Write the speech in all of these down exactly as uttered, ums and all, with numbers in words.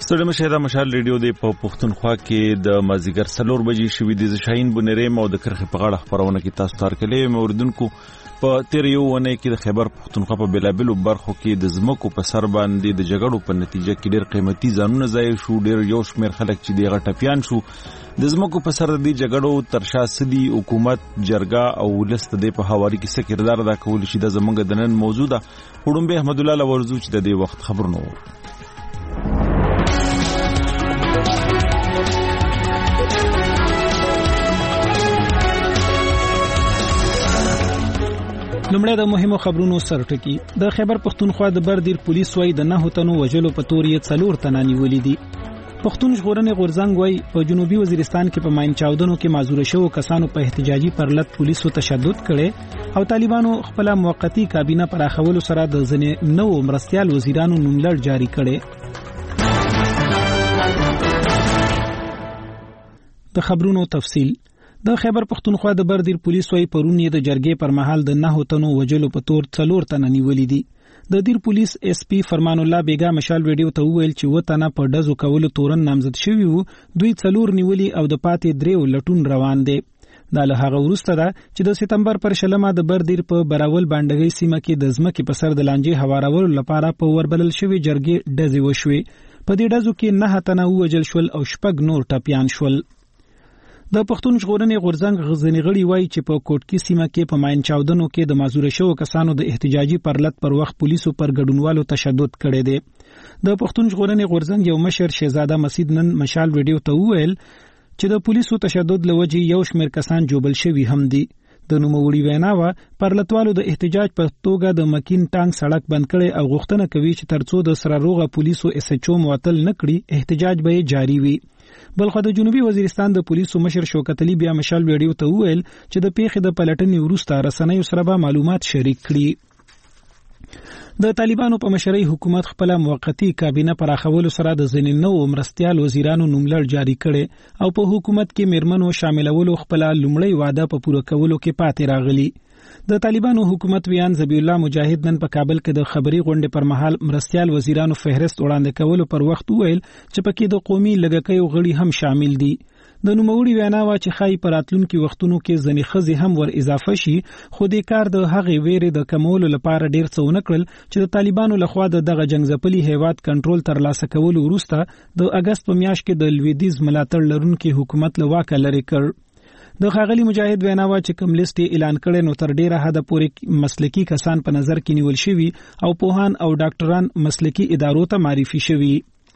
ستړي مشه د مشال ریډیو د په پښتونخوا کې د مازیګر څلور بجې شوې د شاهین بنریم او د کرخې په غاړه خبرونه کې تاسو ته کړلې موردونکو په تیر یو ونه کې د خیبر پښتونخوا په بلابلو برخو کې د زمکو په سر باندې د جګړو په نتیجه کې ډېر قیمتي ځانونه ضایع شو. ډېر یو شمېر خلک چې دغه ټپیان شو د زمکو په سر د جګړو تر شا سدي حکومت جرګه او ولس د په حواله کې څه کردار ادا کول شي د زمونږ د نن موضوع ده. وړومبه احمد الله لورزو چې د دې وخت خبرونه وو. لمړی د مهمو خبرونو سرټکی. د خیبر پښتونخوا د بردیر پولیس وای د نه تنو وجلو په تور یې څلور تنه نیولې دي. پښتون ژغورنې غورځنګ وای په جنوبي وزیرستان کې په ماین چاودنو کې معذور شوو کسانو په احتجاجي پرلط پولیسو تشدد کړي او طالبانو خپل موقتی کابینه پراخولو سره د ځنې نو مرستيال وزیرانو نوملړ جاری کړي. د خبرونو تفصیل. د خیبر پښتونخوا د بردیر پولیس وای پرونی د جرګې پر مهال د نه تنو وجلو په تور څلور تنه نیولې دي. د دیر پولیس اس پی فرمان الله بیگا مشال ویډیو ته ویل چې و تنه په دزو کولو تورن نامزد شوی وو. دوی څلور نیولې او د پاتې دریو لټون روان دي. دا له هغه وروسته ده چې د سپتمبر پر شلمه د بردیر په براول باندګي سیمه کې د ځمکې په سر د لانجې هوارولو لپاره په وربلل شوی جرګې دزې وشوي. په دې دزو کې نه تنه وجل شول او شپږ نور ټپیان شول. د پښتون ژغورنې غورځنګ غزنی غړي وای چې په کوټکی سیمه کې په ماین چاودنو کې د معذور شوو کسانو د احتجاجي پرلط پر وخت پولیسو پر ګډونوالو تشدد کړي دي. د پښتون ژغورنې غورځنګ یو مشر شهزاده مسعود نن مشال ویډیو ته وویل چې د پولیسو تشدد لوجې یو شمېر کسان جوبل شوي هم دي. د نوموړي ویناوه پرلطوالو د احتجاج په توګه د مکین ټانک سړک بند کړي او غوښتنه کوي چې ترڅو د سره روغه پولیسو اس ایچ او معطل نکړي احتجاج به جاری وي. بلخو د جنوبي وزیرستان د پولیسو مشر شوکت علي بیا مشال ویډیو ته وویل چې د پیښې د پلټنې وروسته رسنیو سره به معلومات شریک کړي. د طالبانو په مشرۍ حکومت خپل موقتی کابینه پراخولو سره د ځینې نو مرستيال وزیرانو نوملړ جاری کړي او په حکومت کې میرمنو شاملولو خپل لومړی وعده په پوره کولو کې پاتې راغلي. د طالبانو حکومت ویان ذبیح الله مجاهد نن په کابل کې د خبري غونډې پر مهال مرستيال وزیرانو فهرست وړاندې کولو پر وخت وویل چې پکې د قومي لګکیو غړي هم شامل دي. د نوموړي وینا وا چې خای پراتلونکو وختونو کې ځنې خزي هم ور اضافه شي خو د کار د هغې ویرې د کمولو لپاره ډیر څه ونکړل چې د طالبانو لخوا د دغه جنگزپلي هیواد کنټرول تر لاسه کولو وروسته د اگست په میاشت کې د لویدیز ملاتړ لرونکو حکومت له واکه لري کړ. د خاغلی مجاهد ویناوه چې کوم لیست اعلان کړي نو تر ډیره حد پورې مسلکی کسان په نظر کې نیول شوي او پوهان او ډاکټران مسلکی ادارو ته معرفي شوي.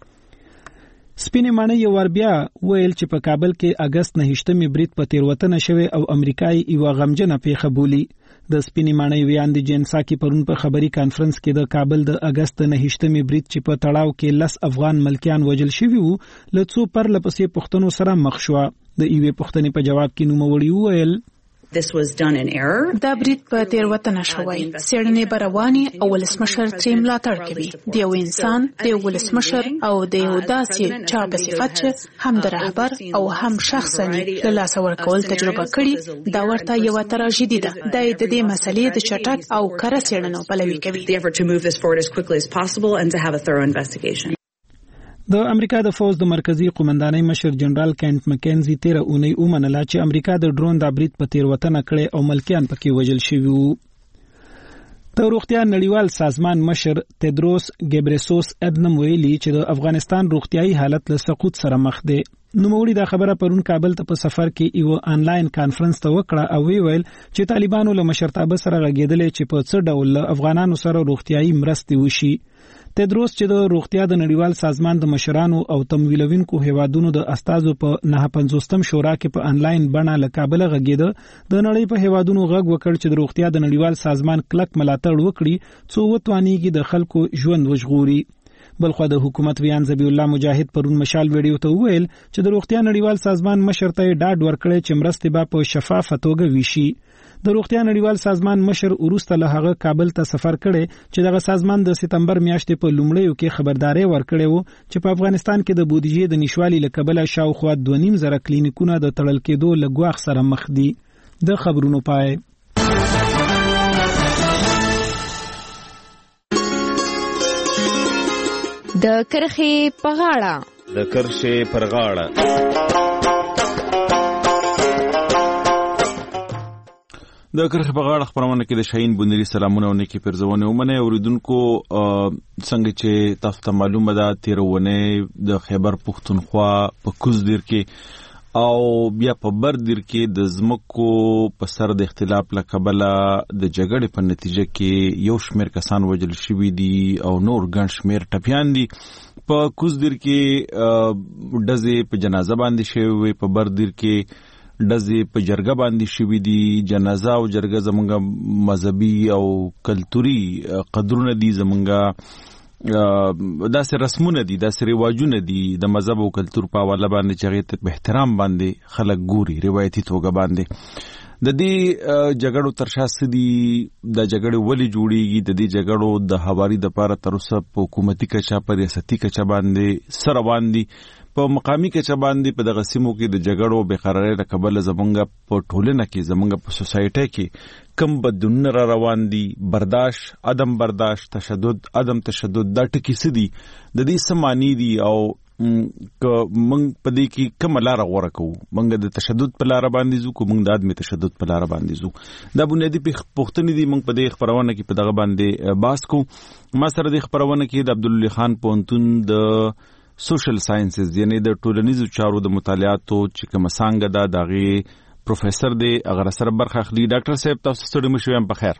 سپینې ماڼۍ یو ور بیا ویل چې په کابل کې اگست نهشتمې برید په تیروتنه شوی او امریکایي یو غمجنه پیښه بولی. د سپینې ماڼۍ ویان د جنسا کې پرون په خبري کانفرنس کې د کابل د اگست نهشتمې برید چې په تړاو کې لس افغان ملکیان وجل شوي وو لڅو پر لپسې پښتنو سره مخ شو. د ایوې پښتنې په جواب کې نوموړي وویل This was done in error. دا برید په تیروتنه شوی. څېړنې به روانې او ولسمشر ترې ملاتړ کوي. د یو انسان د یو ولسمشر او د یو داسې چا په صفت چې هم د رهبر او هم شخصا له لاسه ورکول تجربه کړي دا ورته یوه تراژیدي ده. دا د دې مسلې د چټک او کره څېړنو پلوي کوي. The effort to move this forward as quickly as possible and to have a thorough investigation. د امریکا د فوز د مرکزی قومندانۍ مشر جنرال کینټ مکینزي تیر اونۍ ومنله چې امریکا د ډرون د برید په تیروتنه کړې او ملکیان پکې وژل شوي وو. د روغتیا نړیوال سازمان مشر تدروس ګبرسوس ادنم ویلي چې د افغانستان روغتیايي حالت له سقوط سره مخ دی. نوموړي دا خبره پرون کابل ته په سفر کې یو آنلاین کانفرنس ته وکړه او ویل چې طالبانو له مشرتابه سره غږیدل چې په څه ډول افغانانو سره روغتیايي مرستې وشي. تدروس چې د روغتیا د نړیوال سازمان د مشرانو او تمویلونکو هیوادونو د استازو په نه پنځوستم شورا کې په آنلاین بڼه له کابل غږیده د نړۍ په هیوادونو غږ وکړ چې د روغتیا د نړیوال سازمان کلک ملاتړ وکړي څو وتوانیږي د خلکو ژوند وژغوري. بلخو د حکومت ویان ذبیح الله مجاهد پرون مشال ویډیو ته ویل چې د روغتیا نړیوال سازمان مشر ته ډاډ ورکړي چې مرستې به په شفافه توګه وشي. د روغتیا نړیوال سازمان مشر وروسته له هغه کابل ته سفر کړي چې دغه سازمان د سپتمبر میاشتې په لومړیو کې خبرداري ورکړې وو چې په افغانستان کې د بودیجې د نشوالي له کبله شاوخوا دوه نیم زره کلینیکونه د تړل کېدو له ګواښ سره مخ دي. د خبرونو پای. د کرخې په غاړه د کرښې پر غاړه د کرخې په غاړه خبرونه کې د شاهین بونری سلامونه او نیکی پرزونه ومنه اوریدونکو څنګه چې تاسو ته معلومه ده تیرونه د خیبر پختونخوا په کوزدیر کې او بیا په بردیر کې د زمکو په سر د اختلاف لکبله د جګړې په نتیجه کې یو شمیر کسان وژل شوي دي او نور ګڼ شمیر ټپیان دي په کوزدیر کې ډزې په جنازه باندې شوی په بردیر کې ډزې په جرګه باندې شوي دي جنازه او جرګه زمونږ مذهبي او کلتوري قدرونه دي زمونږ داسې رسمونه دي داسې رواجونه دي د مذهب او کلتور په حواله باندې چې هغې ته په احترام باندې خلک ګوري روایتي توګه باندې د دې جګړو تر شا څه دي د جګړې ولې جوړیږي د دې جګړو د هواري دپاره تر اوسه په حکومتي کچه په ریاستي کچه باندې څه روان دي په مقامي کچه باندې په دغه سیمو کې د جګړو بېقرارۍ له کبله زمونږ په ټولنه کې زمونږ په سوسایټۍ کې کم بدلونونه را روان دي برداشت عدم برداشت تشدد عدم تشدد دا ټکي څه دي د دې څه معنی دي او که موږ په دې کې کومه لاره غوره کوو موږ د تشدد په لاره باندې ځو که موږ د عدم تشدد په لاره باندې ځو دا بنیادي پوښتنې دي موږ په دې خپرونه کې په دغه باندې بحث کوو ما سره د خپرونه کې د عبدالله خان پوهنتون د سوشل ساينسز یعنی د ټولنیزو چارو د مطالعاتو چې کوم څنګه دا دغه پروفیسور دی هغه سره برخه اخلي ډاکټر صاحب تاسو ستړي مشو یم په خیر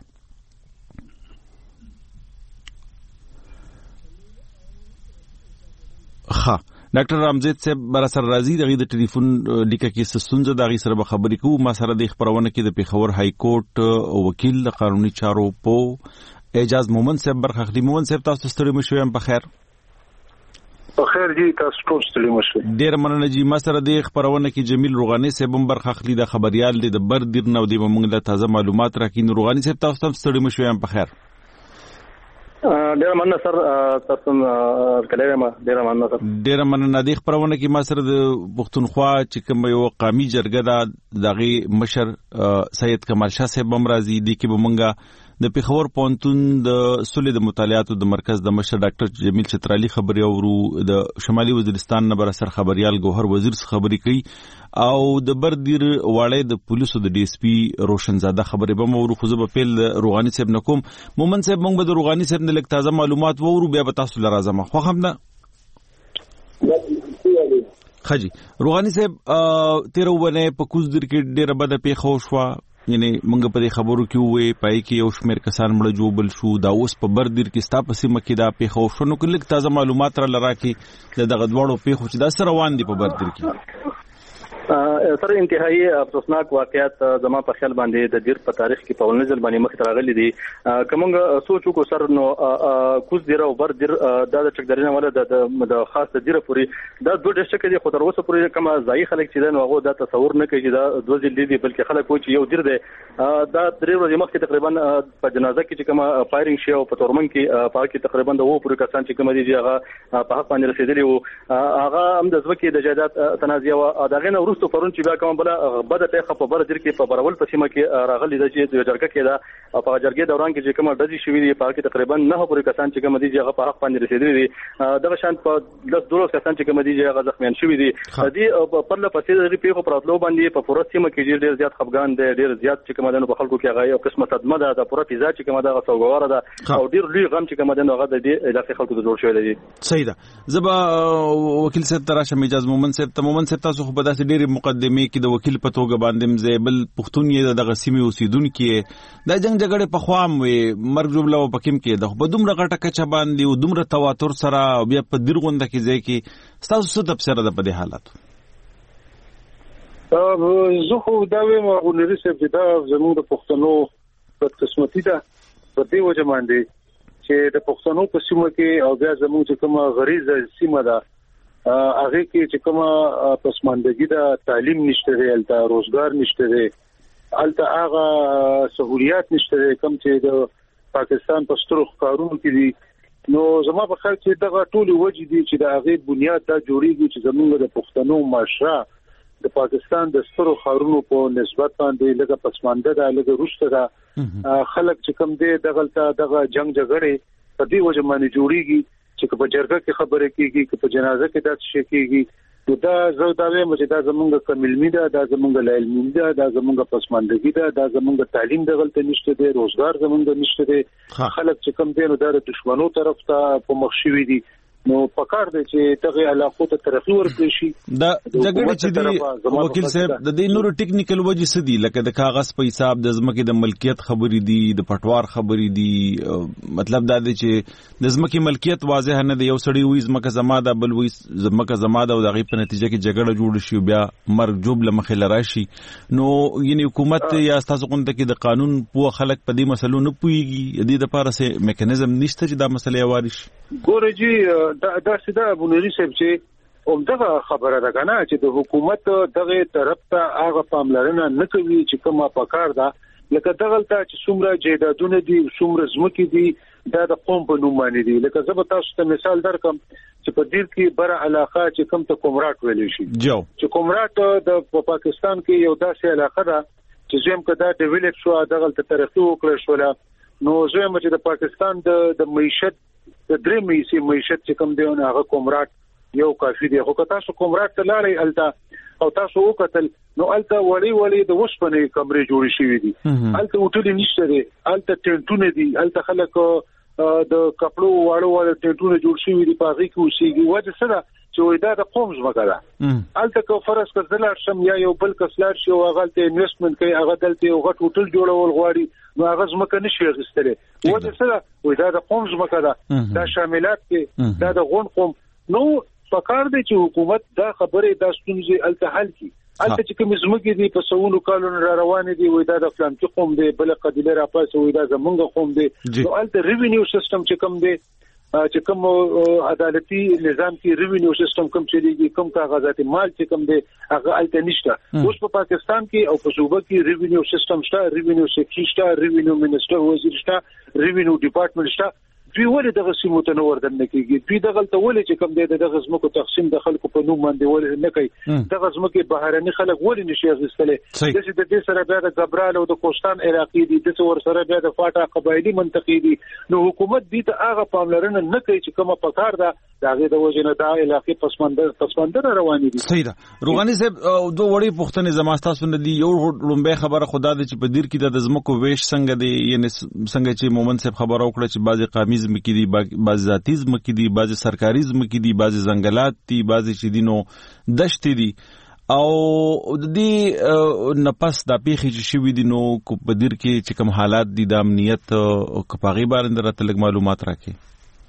ښه ډاکټر رامزید صاحب بر سره راځي دغه د ټلیفون لیکه کې سستونزه دغه سره به خبرې کوو ما سره د خبرونه کې د پیښور های کورټ وکیل د قانوني چارو په اعجاز مومن صاحب برخه اخلي مومن صاحب تاسو ستړي مشو یم په خیر بخیر جی تاسو ټول ستړي مشئ ډیر مننه جی ما سره د خبرونه کې جمیل روغانی صاحب هم برخه اخلي د خبريال د بردیر نو د موږ له تازه معلومات راکین روغانی صاحب تاسو هم ستړي مشئ یم په خیر ډیر مننه سر تاسو کلمه ډیر مننه سر ډیر مننه د خبرونه کې ما سره د پښتونخوا چې کوم یو قومي جرګه ده دغه مشر سید کمال شاه صاحب هم راځي د کې به مونږه د پیښور پونتون د سولې د مطالعاتو د مرکز د مشر ډاکټر جمیل چترالی خبري اورو د شمالي وزیرستان نه بر سر خبريال ګوهر وزیر خبري کوي او د بردیر واړې د پولیسو د ډي اس پی روشنزاده خبري به مورو خو زه په پیل روغانی صاحب نکوم مومن صاحب موږ به د روغانی صاحب نه لک تازه معلومات وورو بیا به تاسو لرازم خو هم نه خجی روغانی صاحب تیرونه په کوزدر کې ډیره بده پیښه شو یعنی موږ په دې خبرو کې وې پای کې یو شمېر کسان مړ جوړ شو دا اوس په بردیر کې ستا په سیمه کې دا پیښه شو نو کله تازه معلومات را لراکې دغه دوړو پیښو چې دا سره روان دي په بردیر کې سره انتهایی افسوسناک واقعیت زما په خیال باندې د دیر په تاریخ کې په ولنځل باندې مخ ته راغلي دي کومه سوچو کو سر نو کوز دیر او بر دیر د چکدارینه ولا د خاص دیر پوری دا دوه ډیسټ کې خو تر اوسه پوری کومه ځای خلک چې نو هغه دا تصور نه کوي چې دا دوه ځل دي بلکې خلک کوي چې یو دیر دی دا درې ورځې مخکې تقریبا په جنازه کې چې کومه فایرینګ شي او په تورمن کې په کې تقریبا د وو پوری کسان چې کوم دي هغه په حق باندې رسیدلی وو هغه هم د ځوکې د جایداد تنازع او دغه نو ورستو پرون چې بیا کوم بل بده پیخه په بر دیر کې په برول په سیمه کې راغلي د چې د جرګه کې دا په جرګې دوران کې چې کوم ډزې شوې دي په کې تقریبا نه پورې کسان چې کوم دي هغه په حق باندې رسیدلي دي دغه شان په لس دولس کسان چې کوم دي هغه زخمیان شوي دي دې په لپاره پسې د پیښو پراتلو باندې په پوره سیمه کې ډېر زیات خفګان دي ډېر زیات چې کوم د خلکو کې هغه یو قسمه صدمه ده د پوره فضا چې کوم دغه سوګواره ده او ډېر لوی غم چې کوم د هغه د دې علاقې خلکو ته جوړ شوی دی صحیح ده زبا وکیل صاحب تراشه اجازه مومن صاحب ته مومن صاحب تاسو خو په داسې ډېر مقدمه کې د وکیل په توګه باندې مزبل پښتون یې دغه سیمه اوسیدونکو د جنگ جګړې په خوام وي مرګ جوړلو پکیم کې د بدومره غټه کچه باندې او دومره تواتر سره بیا په دیرغونده کې ځای کې تاسو څه تفسیر ده په دې حالت زه خو دا وایم غونډې چې دا زموږ د پښتنو په قسمتي ده په دې وجه باندې چې د پښتنو په سیمه کې او بیا زموږ چې کومه غریزه سیمه ده هغه کې چې کومه پسماندګي ده تعلیم نشته دی الته روزګار نشته دی الته هغه سہولیات نشته دی کوم چې د پاکستان په سترو ښارونو کې دي نو زما په خیال کې دغه ټول وجې دي چې د هغه بنیاد دا جوړیږي چې زموږ د پښتنو معاشره د پاکستان د سترو ښارونو په نسبت باندې لږه پسمانده ده لږه روسته ده خلک چې کوم دي دغه دغه جنگ جګړې په دې وجه باندې جوړیږي چې په جرګه کې خبره کیږي چې په جنازه کې داسې شي کیږي نو دا زه دا وایم چې دا زمونږ کملمی ده دا زمونږ لایلمی ده دا زمونږ پسماندګي ده دا زمونږ تعلیم دغلته نشته دی روزګار زمونږ نشته دی خلک چې کم دي نو د دشمنو طرف ته په مخ شوي دي نو پکار دی چې تغه علاقو ته ترقی ورکړي شي دا جګړه چې دی وکیل صاحب د دې نورو ټیکنیکل وجې څه دي لکه د کاغذ په حساب د ځمکې د ملکیت خبرې دي د پټوار خبرې دي مطلب دا دی چې د ځمکې ملکیت واضح نه دی یو سړی وایي ځمکه زما ده بل وایي ځمکه زما ده او د هغې په نتیجه کې جګړه جوړ شي بیا مرګ جوب له مخې له راشي نو یعنې حکومت یا ستاسو غونډه کې د قانون پوه خلک په دې مسلو نه پوهېږي د دې دپاره څه میکانیزم نشته چې دا مسله هواري شي ګوره جی دا دا سیده ابونوري صاحب چې همدغه خبره ده کنه چې د حکومت دغه طرف ته هغه پاملرنه نه کوي چې کومه پکار ده لکه دغلته چې څومره جیدادونه دي څومره ځمکې دي دا د قوم په نوم باندې دي لکه زه به تاسو ته مثال درکم چې په دیر کې بره علاقه چې کوم ته کومراټ ویل شي جو چې کومراټ د پاکستان کې یو داسې علاقه ده چې زم کدا ډیولپ شو دغلته ترقی وکړه شو نو زم چې د پاکستان د د معیشت د درې میسي معیشت چې کوم دیونه هغه کومراټ یو کافي دی خو که تاسو کومراټ ته لاړئ الته او تاسو وکتل نو الته وړي وړي د وسپنې کمرې جوړې شوې دي الته هوټل نشته دي الته ټینټونه دي الته خلک د کپړو واړو واړو ټینټونه جوړ شوي دي په هغه کې اوسېږي وجه څه ده چې وای دا د قوم ځمکه ده الته کو فرض کړه دلار شم یا یو بل کسلار شي او هغه ته انویسټمنټ کوي هغه دلته یو غټ هوټل جوړول غواړي نو هغه ځمکه نشي غستلې وجه څه ده وای دا د قوم ځمکه ده دا شاملات کې دا د غون قوم نو پکار دی چې حکومت دا خبره د ستونزې الته حل کړي الته چې کوم زموږ دي په سونو کالونو را روان دي وای دا د فلان کې قوم دی بل قبيله را پاسه وای دا زمونږ قوم دی نو الته ریوینیو سیستم چې کوم دی چې کوم عدالتي نظام کې ریوینیو سیستم کوم چلیږي کوم کاغذات مال چې کوم دی هغه الته نشته اوس په پاکستان کې او په صوبه کې ریوینیو سیستم شته ریوینیو سیکټری شته ریوینیو منسټر وزیر شته ریوینیو ډپارټمنټ شته دوی ولې دغه سیمو ته نور دن نه کیږي دوی دغه ته ولې چې کوم دی دغه زمکو تقسیم د خلکو په نوم باندې ولې نه کوي دغه زمکو بهراني خلک ولې نشي غوښتلې د دې سره بیا د غبرال او د کوستان عراقي دي د څور سره بیا د فاټا قبایلی منطقي دي نو حکومت دې ته هغه پاملرنه نه کوي چې کومه پکار ده دغه د وجنه د علاقې پسمندر پسمندر رواني دي صحیح ده روغاني صاحب دوه وړي پښتنې زماستاسو نه دي یو لومبه خبره خدا د چې په دیر کې د زمکو ویش څنګه دی یعنی څنګه چې مومن صاحب خبره وکړه چې بعضي قامي زمکې دي بعض ذاتی زمکې دي بعض سرکاري زمکې دي بعض ځنګلات دي بعض چې دي نو دشت دي او د دې نفس د پیخي چې شوی دي نو کو په دیر کې چې کوم حالات دي د امنیت او کپاغي باندې راته لګ معلومات راکې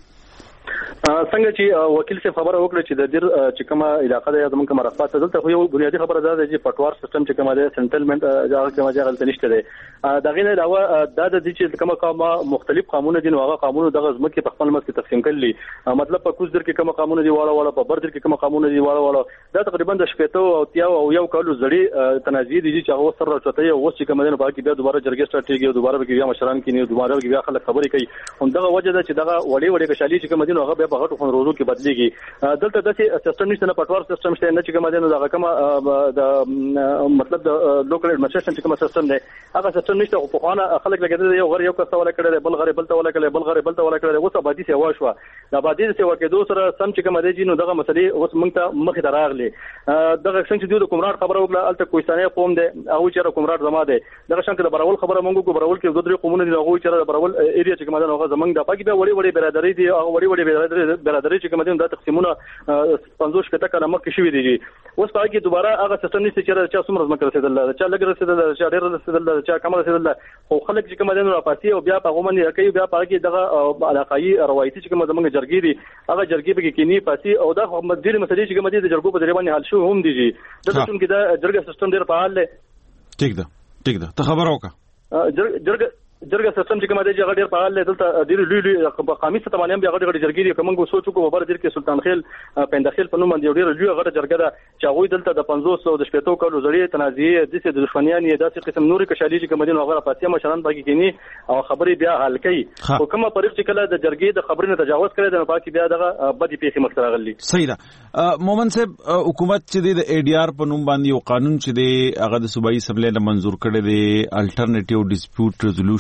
څنګه چې وکیل صاحب خبره وکړه چې د دیر چې کومه علاقه ده زمونږ کومه رخصت دلته خو یو بنیادی خبره ده چې پټوار سیستم چې کومه ده سنټلمنت هغه کومه ځای غلط نشته ده دا غینه دا د د چې کومه کومه مختلف قانون دي نو هغه قانون دغه ځمکې په خپل مسکه تقسیم کړي مطلب په کوز در کې کومه قانون دي واړه واړه په بر در کې کومه قانون دي واړه واړه دا تقریبا د شپږ او تیا او یو کالو زړی تنازعي دي چې هغه سره راځي او چې کومه نه باقي بیا دوباره جرګه سټارټ کیږي دوباره به بیا مشران کې نه دوباره بیا خلک خبرې کوي هم دغه وجه ده چې دغه وړي وړي کشالي چې کومه دي نو هغه بیا په غټو خنروزو کې بدلېږي دلته د سیستم نشته نه پټوار سیستم شته نه چې کومه دي نو دغه کومه د مطلب د لوکل اډمنسټریشن چې کومه سیستم دی هغه سیستم نشته خو په خانه خلک لګیدل یو غر یو کس ولا کړي بل غر بل ته ولا کړي بل غر بل ته ولا کړي اوس آبادی سی واښوا د آبادی سی ورکېدو سره سم چې کومه دي نو دغه مسلې اوس موږ ته مخې ته راغلي دغه څنګه چې د کومراټ خبره وکړه الته کوستاني قوم دی او چې کومراټ زما دی دغه څنګه د برول خبره موږ کو برول کې دوه درې قومونه دي هغه چې د برول ایریا چې کومه ده هغه زمنګ د پاکي به وړي وړي برادری دي هغه وړي وړي برادری برادری چې کومه دي د تقسیمونه پنځوس کته کله مخکې شوې دي اوس په کې دوباره هغه سیستم نشته چې چې څومره زما رسیدل چې لګ رسیدل چې ډېر رسیدل چې کم رسیدل خو خلک چې کومه دي نو پاتې او بیا په غومن کوي بیا په کې دغه علاقايي روایتي چې کومه زمنګ جرګې دي هغه جرګې به کې کینی پاتې او دا مدیر مسلې چې کومه دي د جرګو په ځای باندې حل شو هم دي د څه کې دا جرګه سیستم ډېر فعال دی ټیک ده ټیک ده ته خبر وکړه جرګه جرګه سیستم چې کومه دی چې ډېر فعال دی دلته ډېر لوی لوی په قامي ستمه باندې بیا غړي جرګې دي کومه سوچو کو بر دیر کې سلطان خیل پندخیل په نوم باندې ډېر لوی غړي جرګه ده چې هغه دلته د پنځوس او د شپږ کالو زړې تنازعي د دې دښمنیان یې داسې قسم نوري کشالي چې کومه دي هغه پاتې مشران باقي کینی او خبرې بیا حل کوي او کومه پرېږ چې کله د جرګې د خبرې نه تجاوز کړي د باقي بیا دغه بدی پیخي مخ سره غلي صحیح ده مومن صاحب حکومت چې د ای ډی آر په نوم باندې یو قانون چې دی هغه د صوبایي اسمبلی له منزور کړي دی الټرنیټیو ډیسپیوټ ریزولوشن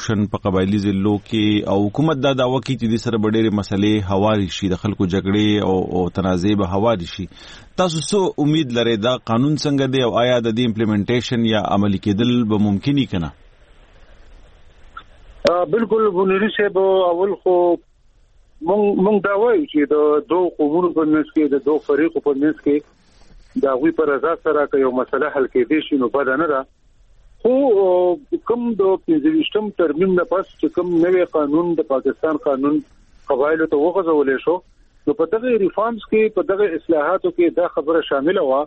روشن په قبایلی ضلعو کې او حکومت دا دعوه کوي چې د سره ډېرې مسلې هواري شي، د خلکو جګړې او تنازع به هواري شي. تاسو څه امید لرئ دا قانون څنګه دی او آیا د دې امپلیمنټیشن یا عملي کېدل به ممکن کنه؟ بالکل بنوري صاحب، اول خو مونږ دا وایو چې د دوه قومونو په منځ کې د دوه فریقو په منځ کې دا غوي پر رضا سره که یو مسله حل کېدې شي نو بد نه ده. خو کوم د پنځه ترمیم نه پس چې کوم نوې قانون د پاکستان قانون قبایلو ته وغځولې شو، نو په دغه ریفارمز کې په دغه اصلاحاتو کې دا خبره شامل و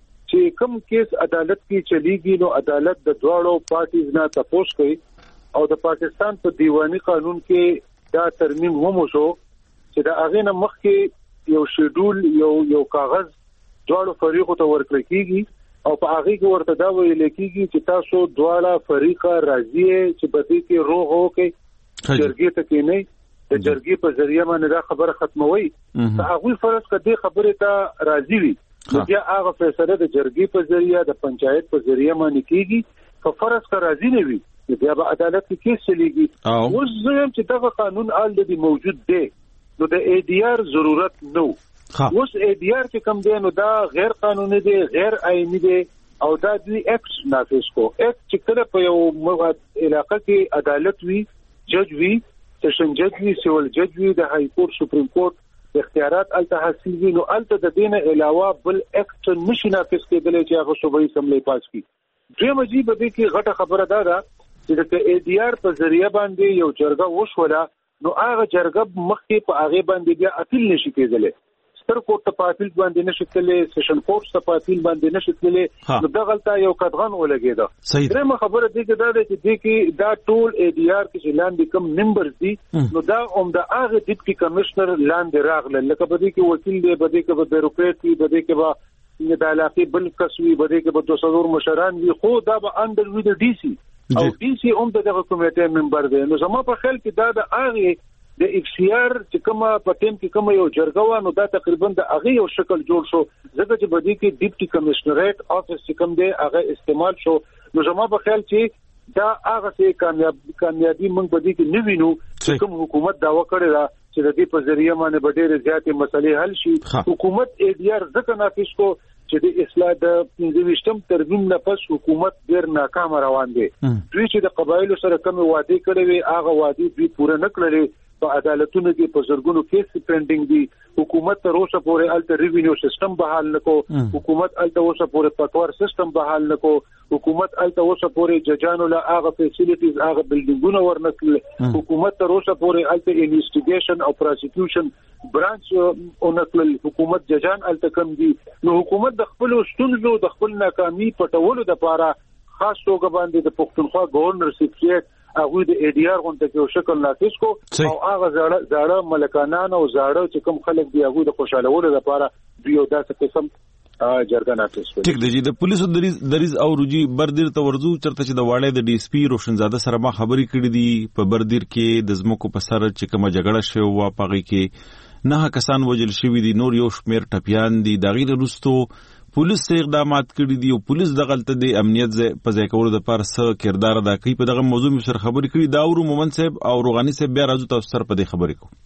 چې کوم کیس عدالت کې چلیږي نو عدالت د دواړو پارټیز نه تپوس کوي او د پاکستان په دیوانی قانون کې دا ترمیم هم وشو چې دا هغه نه مخکې یو شیډول یو یو کاغذ دواړو فریقو ته ورکړل کیږي او په هغه کې ورته دا ویل کیږي چې تاسو دواړه فریقه راضي چې په دې کې روغ هوکي جرګې ته کې نه د جرګې په ذریعہ باندې دا خبره ختموي. هغه فرض کړي خبره ته راضي وي نو بیا هغه فیصله د جرګې په ذریعہ د پنچایت په ذریعہ باندې کیږي. که فرض کړي راضي نه وي بیا به عدالت کې کیس چلیږي. اوس زم چې دا قانون آلریډي موجود دی نو د ای ډی آر ضرورت نو. اوس ای ډی آر چې کوم دی نو دا غیر قانوني دی، غیر آئینی دی او دا دوی ایکټ نافذ کو. ایکټ چې کله په یو علاقه کې عدالت وی، جج وی، سیشن جج وی، سیول جج وی، د های کورټ سپریم کورټ اختیارات الته حاصل وي نو الته د دینه علاوه بل ایکټ نشي نافذ کېدلی چې هغه صوبایي اسمبلی پاس کړي. دوی مجيب به کې غټه خبره ده دا چې د ای ډی آر په ذریعہ باندې یو جرګه وشوله نو هغه جرګه مخکې په هغه باندې بیا اپیل نشي کېدلی. ستر کورټ ته په اپیل باندې نشي کېدلی، سیشن کورټ ته په اپیل باندې نشي کېدلی. نو دا غلطه یو قدغن ولګیدا. درېمه خبره دې کې دا ده چې دې کې دا ټول ای ډی آر کې لاندې کوم ممبرز دي نو دا هم د هغه ډیپټي کمشنر لاندې راغله، لکه په دې کې وکیل دی، په دې کې به بیروکریټ وي، په دې کې به د علاقې بل کس وي، په دې کې به دوه څلور مشران وي، خو دا به انډر وي د ډي سي او ډي سي هم دغه کمیټې ممبر دی. نو زما په خیال کې دا د هغه د ایف سی آر چې کومه په ټیم کې کومه یو جرګه و نو دا تقریبا د هغه یو شکل جوړ شو ځکه چې بدی کې ډیپټي کمشنریټ افیس چې کوم دی هغه استعمال شو. نو زما په خیال چې دا هغه څه کامیاب کامیابی موږ بدی کې نه وینو چې کوم حکومت داوا کړی دا چې د دې په ذریعہ باندې ډېرې زیاتې مسلې حل شي. حکومت ای ډی آر ځکه نافذ کو چې د اصلاح د پنځه ترمیم نه پس حکومت ډېر ناکام روان دی. دوی چې د قبایلو سره کوم وعده کړې وي هغه وعده دوی پوره نه کړلې. په عدالتونو کې په زرګونو کیس پینډینګ دي. حکومت تر اوسه پورې الته ریوینیو سیستم بحال نکو، حکومت الته اوسه پورې پټوار سیستم بحال نکو، حکومت الته اوسه پورې ججانو له هغه فیسیلیټیز هغه بلډینګونه ورنکړل، حکومت تر اوسه پورې الته انویسټیګیشن او پروسیکیوشن برانچ اونکل، حکومت ججان الته کم دي. نو حکومت د خپل ستونزو د خپل ناکامي پټولو لپاره خاص توګه باندې د پښتونخوا گورنر سیکریټ هغه د ای ډی آر غونډه کې شکل نافذ کو او هغه زړه زړه ملکانان او زړه چې کوم خلک دی هغه د خوشالولو لپاره دوی یو داسې قسم جرګه نافذ کړي. ټیک دی چې د پولیسو دریز او روجي بردیر ته ورزو چرته چې د واړې د ډي اس پی روشنزاده سره ما خبرې کړې دي په بردیر کې د زمکو په سر چې کومه جګړه شوه وا پغې کې نه کسان وجل شوی دي، نور یو شمیر ټپیان دي. دا غیر رستو پولیس اقدامات کړي دي او پولیس د غلطه د امنیت په ځای کولو د پاره څه کردار ادا کوي. په دغه موضوع مې سره خبرې کړې دا ورو مومن صاحب او روغانی صاحب بیا راځو تاسو سره په دې خبرې کو.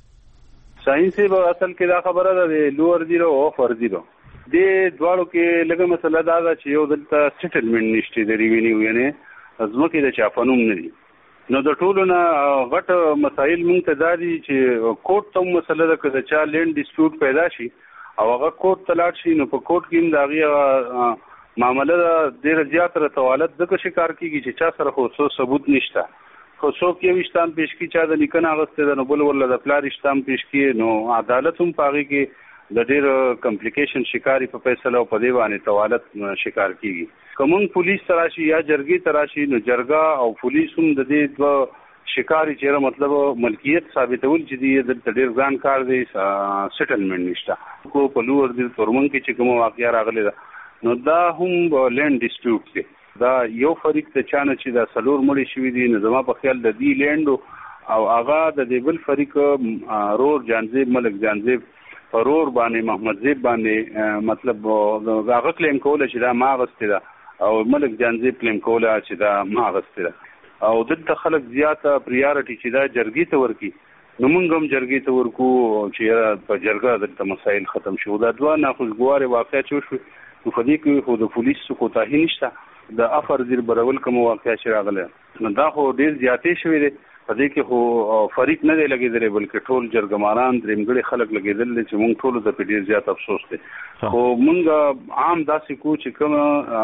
شاهین صاحب اصل کې دا خبره ده د لوور زیرو او فر زیرو د دواړو کې لږه مسله دا ده چې یو دلته سټلمنټ نشته د ریوینیو یعنی ځمکې د چاپنوم نه دي. نو د ټولو نه غټ مسایل مونږ ته دا دي چې کوټ ته مسله ده که د چا لینډ ډسپیوټ پیدا شي او هغه کوټ ته لاړ شي نو په کوټ کې هم د هغې معامله ډېره زیاته توالت ځکه شکار کېږي چې چا سره خو څه ثبوت نشته. خو څوک یو اشتام پیش کړي چا د لیکنه اخیستی ده نو بل ورله د پلار اشتام پیش کړي نو عدالت هم په هغې کې د ډېر کمپلیکیشن شکاري په فیصله او په دې باندې توالت شکار کېږي. که مونږ پولیس ته راشي یا جرګې ته راشي نو جرګه او پولیس هم د دې دوه شکاري چیرې مطلب ملکیت ثابتول چې دی دلته ډېر ځان کار دی سیټلمنټ نشته. خو په لوور د تورمن کې چې کومه واقعه راغلی ده نو دا هم لینډ ډسپیوټ دی. دا یو فریق ته چانه چې دا سلور مړي شوي دي نو زما په خیال د دې لینډ او هغه د دې بل فریق رور جانزیب ملک جانزیب رور باندې محمد زیب باندې مطلب هغه کلیم کوله چې دا ما غوښتي ده او ملک جانزیب کلیم کوله چې دا ما غوښتي ده. او دلته خلک زیاته پریارټي چې دا جرګې ته ورکی نو موږ هم جرګې ته ورکو چې په جرګه دلته مسایل ختم شي. دا دوه ناخوشګوارې واقعیت شوي نو په دې کې خو د پولیسو کوتاهي نشته. د افر زیر برول کوم واقعیت چې راغله نو دا خو ډېر زیاتې شوي دي. په دې کې خو فریق نه دی لګېدلی بلکې ټول جرګماران درېمګړي خلک لګېدل چې موږ ټولو ته په ډېر زیات افسوس دی. خو موږ عام داسې کو چې کوم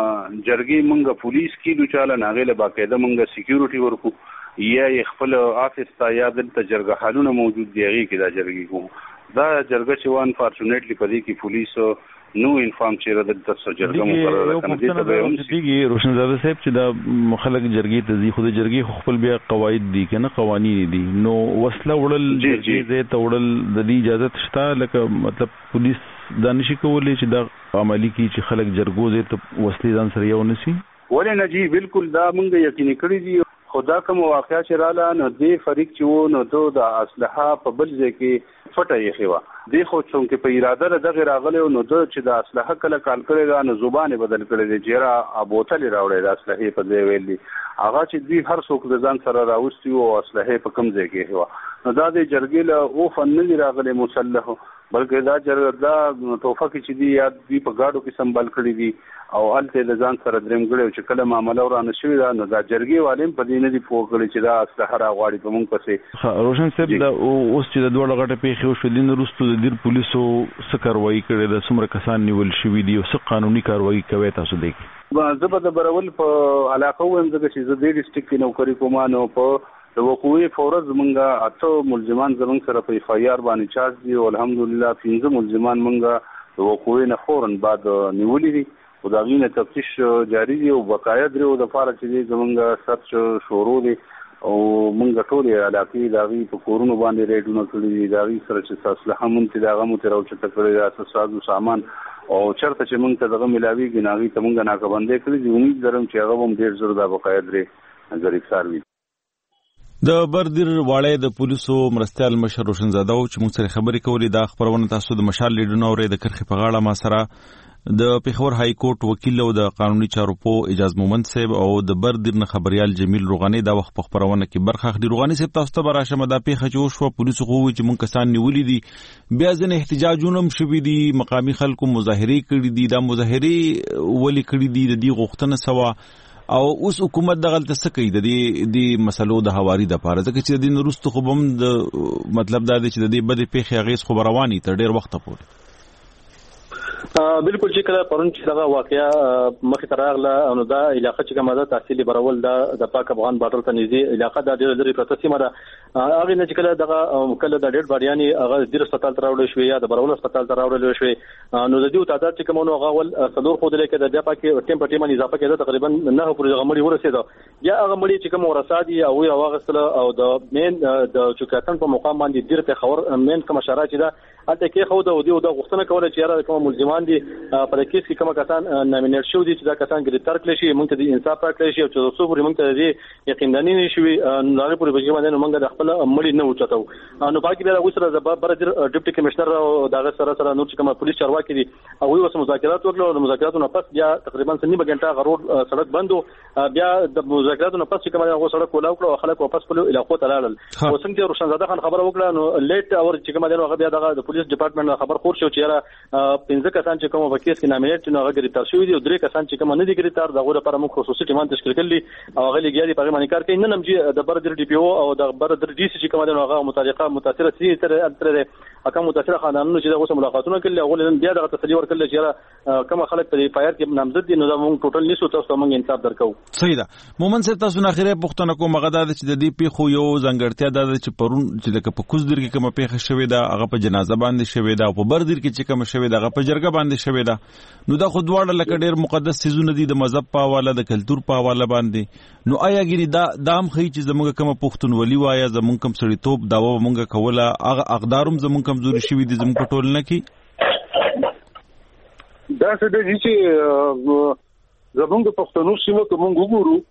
جرګې موږ پولیس کیدو چاله هغې له باقاعده موږ سکیورټي ورکو یا خپل آفس ته یا دلته جرګه حالونه موجود دی هغې کې دا جرګې کوو. دا جرګه چې وان فارچونیټلی په دې کې پولیسو نو انفارم چې دلته څه جرګه مقرره کړه دې ته به هم دیږي روشنزاده صاحب چې دا خلک جرګې ته ځي خو د جرګې خپل بیا قواعد دي کنه قوانین دي نو وسله وړل جرګې زه ته وړل د دې اجازه شته لکه مطلب پولیس دا نشي کولی چې دا عملی کی چې خلک جرګو زه ته وسلې ځان سره یو نشي ولې نه جی بالکل دا موږ یقیني کړی دي. خدا کوم واقعیا چې رااله نو دې فریق چې وو نو دو د اسلحه په بل ځای کې فټه یې خوا دې خو څنګه په اراده له دغه راغله نو د چې د اسلحه کله کال کړی دا نو زبانه بدل کړی دی چې را ابوتل راوړی د اسلحه په ځای ویلي هغه چې دوی هر څوک د ځان سره راوستي او اسلحه په کم ځای کې هوا نو دا د جرګې له او فن نه راغله مسلح بلکې دا جرګه دا توفه کې چې دی یا دوی په گاډو کې سنبال کړی دي او الته د ځان سره درېمګړي چې کله معاملې ورانه شوې ده نو دا جرګې والیم په دې نه دی پوه کړی چې دا اسلحه راغواړي په موږ پسې. روشن صاحب دا اوس چې د دوه غټه پیښې وشو دین وروسته د دیر پولیسو څه کاروایی کړې ده څومره کسان نیول شوي دي او څه قانوني کاروایی کوي تاسو دی زه به د برول په علاقه وایم ځکه چې زه د ډیسټریکټ کې نوکري کوم نو په د وقوعي فورز مونږه اته ملزمان زمونږ سره په اف آی آر باندې چارج دي او الحمدلله پنځه ملزمان مونږه د وقوعي نه فورن بعد نیولې دي او دا غینه تفتیش جاری دی او بقایا درو د فارغ چې زمونږ سرچ شروع دي او مونږ ټول علاقې دا غي په کورونو باندې ریډونه کړی دا غي سره چې اسلحه مونږ ته دا غو ته راوچته کړی دا اساسو سامان او چرته چې مونږ ته دغه ملاوي ګناغي ته مونږ ناکبندې کړی دي امید لرم چې هغه هم ډیر زړه د بقایا درې ګریفتار وي. د بردیر واړې د پولیسو مرستيال مشر روشنزاده او چې موږ سره خبرې کولې دا خبرونه تاسو د مشال لیډونو اورې د کرخې په غاړه ما سره د پیښور های کورټ وکیل او د قانوني چارو په اجازه مومند صاحب او د بردیر نه خبريال جمیل روغانی دا وخت په خبرونه کې برخه اخلي. روغانی صاحب تاسو ته براشمه دا پیښه چې وشو پولیسو خو چې موږ کسان نیولې دي بیا ځنه احتجاجونه هم شوي دي مقامی خلکو مظاهره کړي دي دا مظاهره ولې کړي دي د دې غوښتنه سوا او اوس حکومت دغه څه کوي د دې د مسلو د حواري د پاره ځکه چې د دین وروسته خو بم د مطلب دا دی چې د دې بده پیښې غیس خو رواني تر ډیر وخت پورې بالکل چې کله پرون چې دغه واقعیا مخې ته راغله نو دا علاقې چې کومه ده تحصیلي برول دا د پاک افغان بارډر ته نږدې علاقې د ډېر لري پروسه سیمه ده هغه نه چې کله دغه کله د ډېر باډیانی هغه د هسپتال ته راوړل شو یا د برول هسپتال ته راوړل شو نو د دې تعداد چې کومه نو هغه ول څلور خو د لیکه د بیا پاکي ټیم په ټیم اضافه کېده تقریبا نه پورې غمړي ورسېده یا هغه مړي چې کوم ورسادي او هغه غسل او د مین د چوکاتن په مقام باندې ډیر په خبر مین کوم اشاره چې دا البته کې خو د ودی او د غوښتنه کوله چې یاره کوم ملزمان دي په دې کیس کې کوم کسان نامینیټ شو دي چې دا کسان ګرفتار کړي شي مونږ ته د انصاف راکړي شي او چې څو پورې مونږ ته دې یقیندنی نشوي هغه پورې بږي باندې مونږ د خپل مړي نه وچتو نو باقي بیا وسره د بردر ډیپټي کمشنر او دغه سره سره نور چې کوم پولیس چارواکي دي او وي اوس مذاکرات وکړو د مذاکراتو نه پس بیا تقریبا سنی بغنټه غروړ سړک بندو بیا د مذاکراتو نه پس چې کوم هغه سړک ولاو کړو خلک واپس په علاقو ته لاړل او څنګه روشنزاده خان خبر وکړه نو لیټ اور چې کوم هغه بیا دغه پولیس ډپارټمنټ خبر خور شو چې را پنځه کسان چې کوم وکیل کې نامینیټ نه ګرفتار شوی دي او درې کسان چې کوم نه دي ګرفتار دغه لپاره موږ خصوصي ټیم تشکیل کړلی او هغه لګیا دي په باندې کار کوي نن هم چې د بردر ډي پی او او د بردر ډي سي چې کوم هغه متعلقه متاثره سي تر تر اکه متاثره خاندانونو چې دغه ملاقاتونه کړل هغه نن بیا دغه تسلی ورکړل چې کوم خلک په فایر کې نامزد دي نو دا موږ ټوټل نشو تاسو موږ انصاف درکو. صحیح ده مومن صاحب تاسو نه اخیره پښتنه کوم هغه د چې د دې پیښو یو ځنګړتیا ده چې پرون چې لکه په کوزدر کې کوم پیښه شوې ده هغه په جنازه باندې شوې ده او په بردر کې چې کوم شوې ده هغه په جرګه باندې شوې ده نو دا خو دواړه لکه ډېر مقدس سيزونه دي د مذهب په حواله د کلچر په حواله باندې نو آیا ګینه دا دام خي چې زموږ کوم پښتونولي وایا زموږ کوم سړی توپ داوا مونږه کوله هغه اقداروم زموږ کمزوري شوی دي زموږ ټول نه کی دا څه د چې زموږ پښتنو سیمه کوم وګورو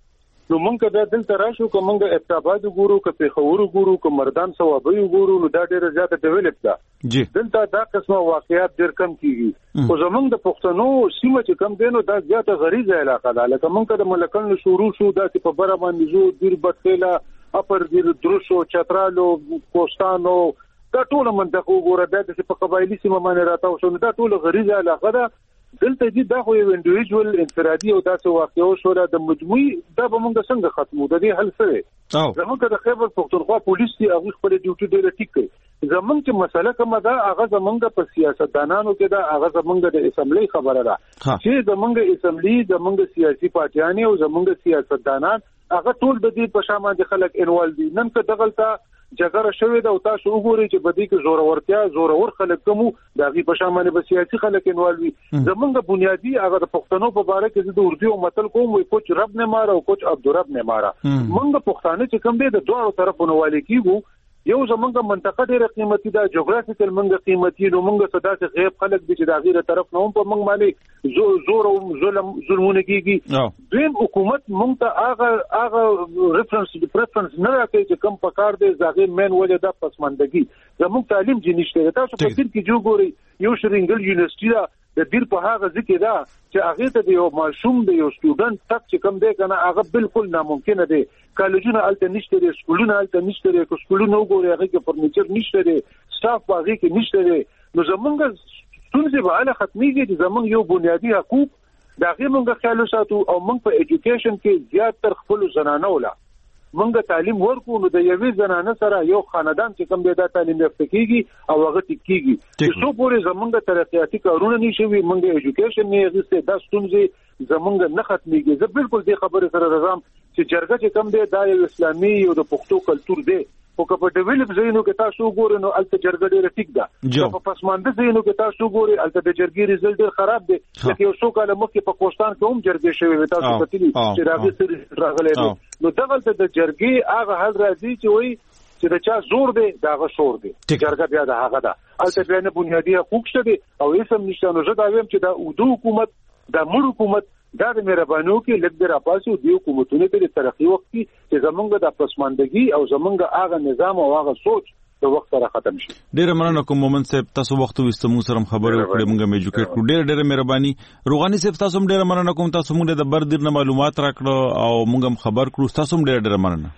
نو مونږ دا دلته راشو کوم مونږ ابتاباد ګورو که پیښور ګورو که مردان ثوابي ګورو نو دا ډیره زیاته ډیولپ ده جی دلته دا قسمه واقعیات ډیر کم کیږي خو زمونږ د پښتنو سیمه چې کم دینو دا زیاته غریزه علاقه ده لکه مونږ د ملکن شروع شو دا چې په بره باندې زو دیر بټیلا اپر دیر دروشو چترالو کوستانو دا ټول منطقه وګوره دا چې په قبایلی سیمه باندې راټاو شو دا ټول غریزه علاقه ده دلته دي دا خو یو انډیویډوال انفرادي او داسې واقعو شو د مجموعي دا به موږ څنګه ختمو د دې حل سره زموږ د خیبر پختونخوا پولیس دی هغه خپل ډیوټي ډیره ټیک کوي زمونږ چې مسله کومه ده هغه زمونږ په سیاستدانانو کې ده هغه زمونږ د اسمبلی خبره ده چې زمونږ اسمبلی زمونږ سیاسي پارټیان او زمونږ سیاستدانان هغه ټول د دې په شامل دي خلک انوال دي نن که دغلطه جګړه شوې ده او تاسو وګورئ چې بدی کې زورورتیا زورور خلک کوم دغه په شامل به سیاسي خلک انوال وي زمونږ بنیادی هغه د پښتنو په اړه کې د اردو متل کوم وي کوچ رب نه مارا او کوچ عبدالرب نه مارا مونږ پښتانه چې کوم دي د دوه طرفونو والي کیږو یو زمونږ منطقه ډیره قیمتي ده جغرافیکل مونږ قیمتي نو مونږ صدا ته غیب خلک دي چې د غیره طرف نه هم په مونږ باندې زور زور او ظلم ظلمونه کیږي دیم حکومت مونږ ته هغه هغه ریفرنس پریفرنس نه راکړي چې کم پکار دي زاغي مین ولې د پسماندګي زموږ تعلیم جنشته تاسو په دې کې جو ګوري یو شرینګل یونیورسيټي دا د دیر په هغه ځکه دا چې هغه ته د یو ماشوم د یو سټوډنټ تک چې کم دی کنه هغه بالکل ناممکن دی کالجونه الته نشته دي سکولونه الته نشته دي سکولونه وګوري هغه کې فرنیچر نشته دي سټاف باغې کې نشته دي نو زمونږ ستونزې به اله ختميږي چې زمونږ یو بنیادی حقوق دا غي مونږ خیال ساتو او مونږ په ایجوکیشن کې زیات تر خپل زنانه ولا مونږ تعلیم ورکو نو د یوې زنانه سره یو خاندان چې کوم دی دا تعلیم یافته کیږي او هغه ټیکيږي چې څو پورې زمونږ ترقیاتي کارونه نشي وي مونږ ایجوکیشن نه غوښته دا ستونزې زمونږ نه ختميږي زه بالکل دې خبره سره راځم چې جرګه چې کوم دی دا یو اسلامي او د پښتو کلچر دی او که په ډیولپ ځایونو کې تاسو ګورئ نو الته جرګه ډیره ټیک ده په پسمانده ځایونو کې تاسو ګورئ الته د جرګې ریزلټ ډیر خراب دی لکه یو څو کال مخکې په کوستان کې هم جرګې شوې تاسو کتلی چې راغلي سره راغلي نو دغلته د جرګې هغه حل راځي چې وایي چې د چا زور دی داغه شور دی جرګه بیا د هغه ده الته بیا نه بنیادی حقوق شته دي او اسم نشته نو زه دا وایم چې دا اردو حکومت د مړ حکومت دا د مهربانو کې لږ د راپاسو دی حکومتونه په ترقی وخت کې چې زمونږ د پسماندګي او زمونږ هغه نظام او هغه سوچ د وخت سره ختم شي ډیر مننه کوم مومن صاحب تاسو وخت وستمو سره خبرې وکړې مونږه ایجوکیټ کړو ډیر ډیر مهرباني روغاني صاحب تاسو ډیر مننه کوم تاسو مونږ د بر دیر معلومات راکړو او مونږه خبر کړو تاسو ډیر ډیر مننه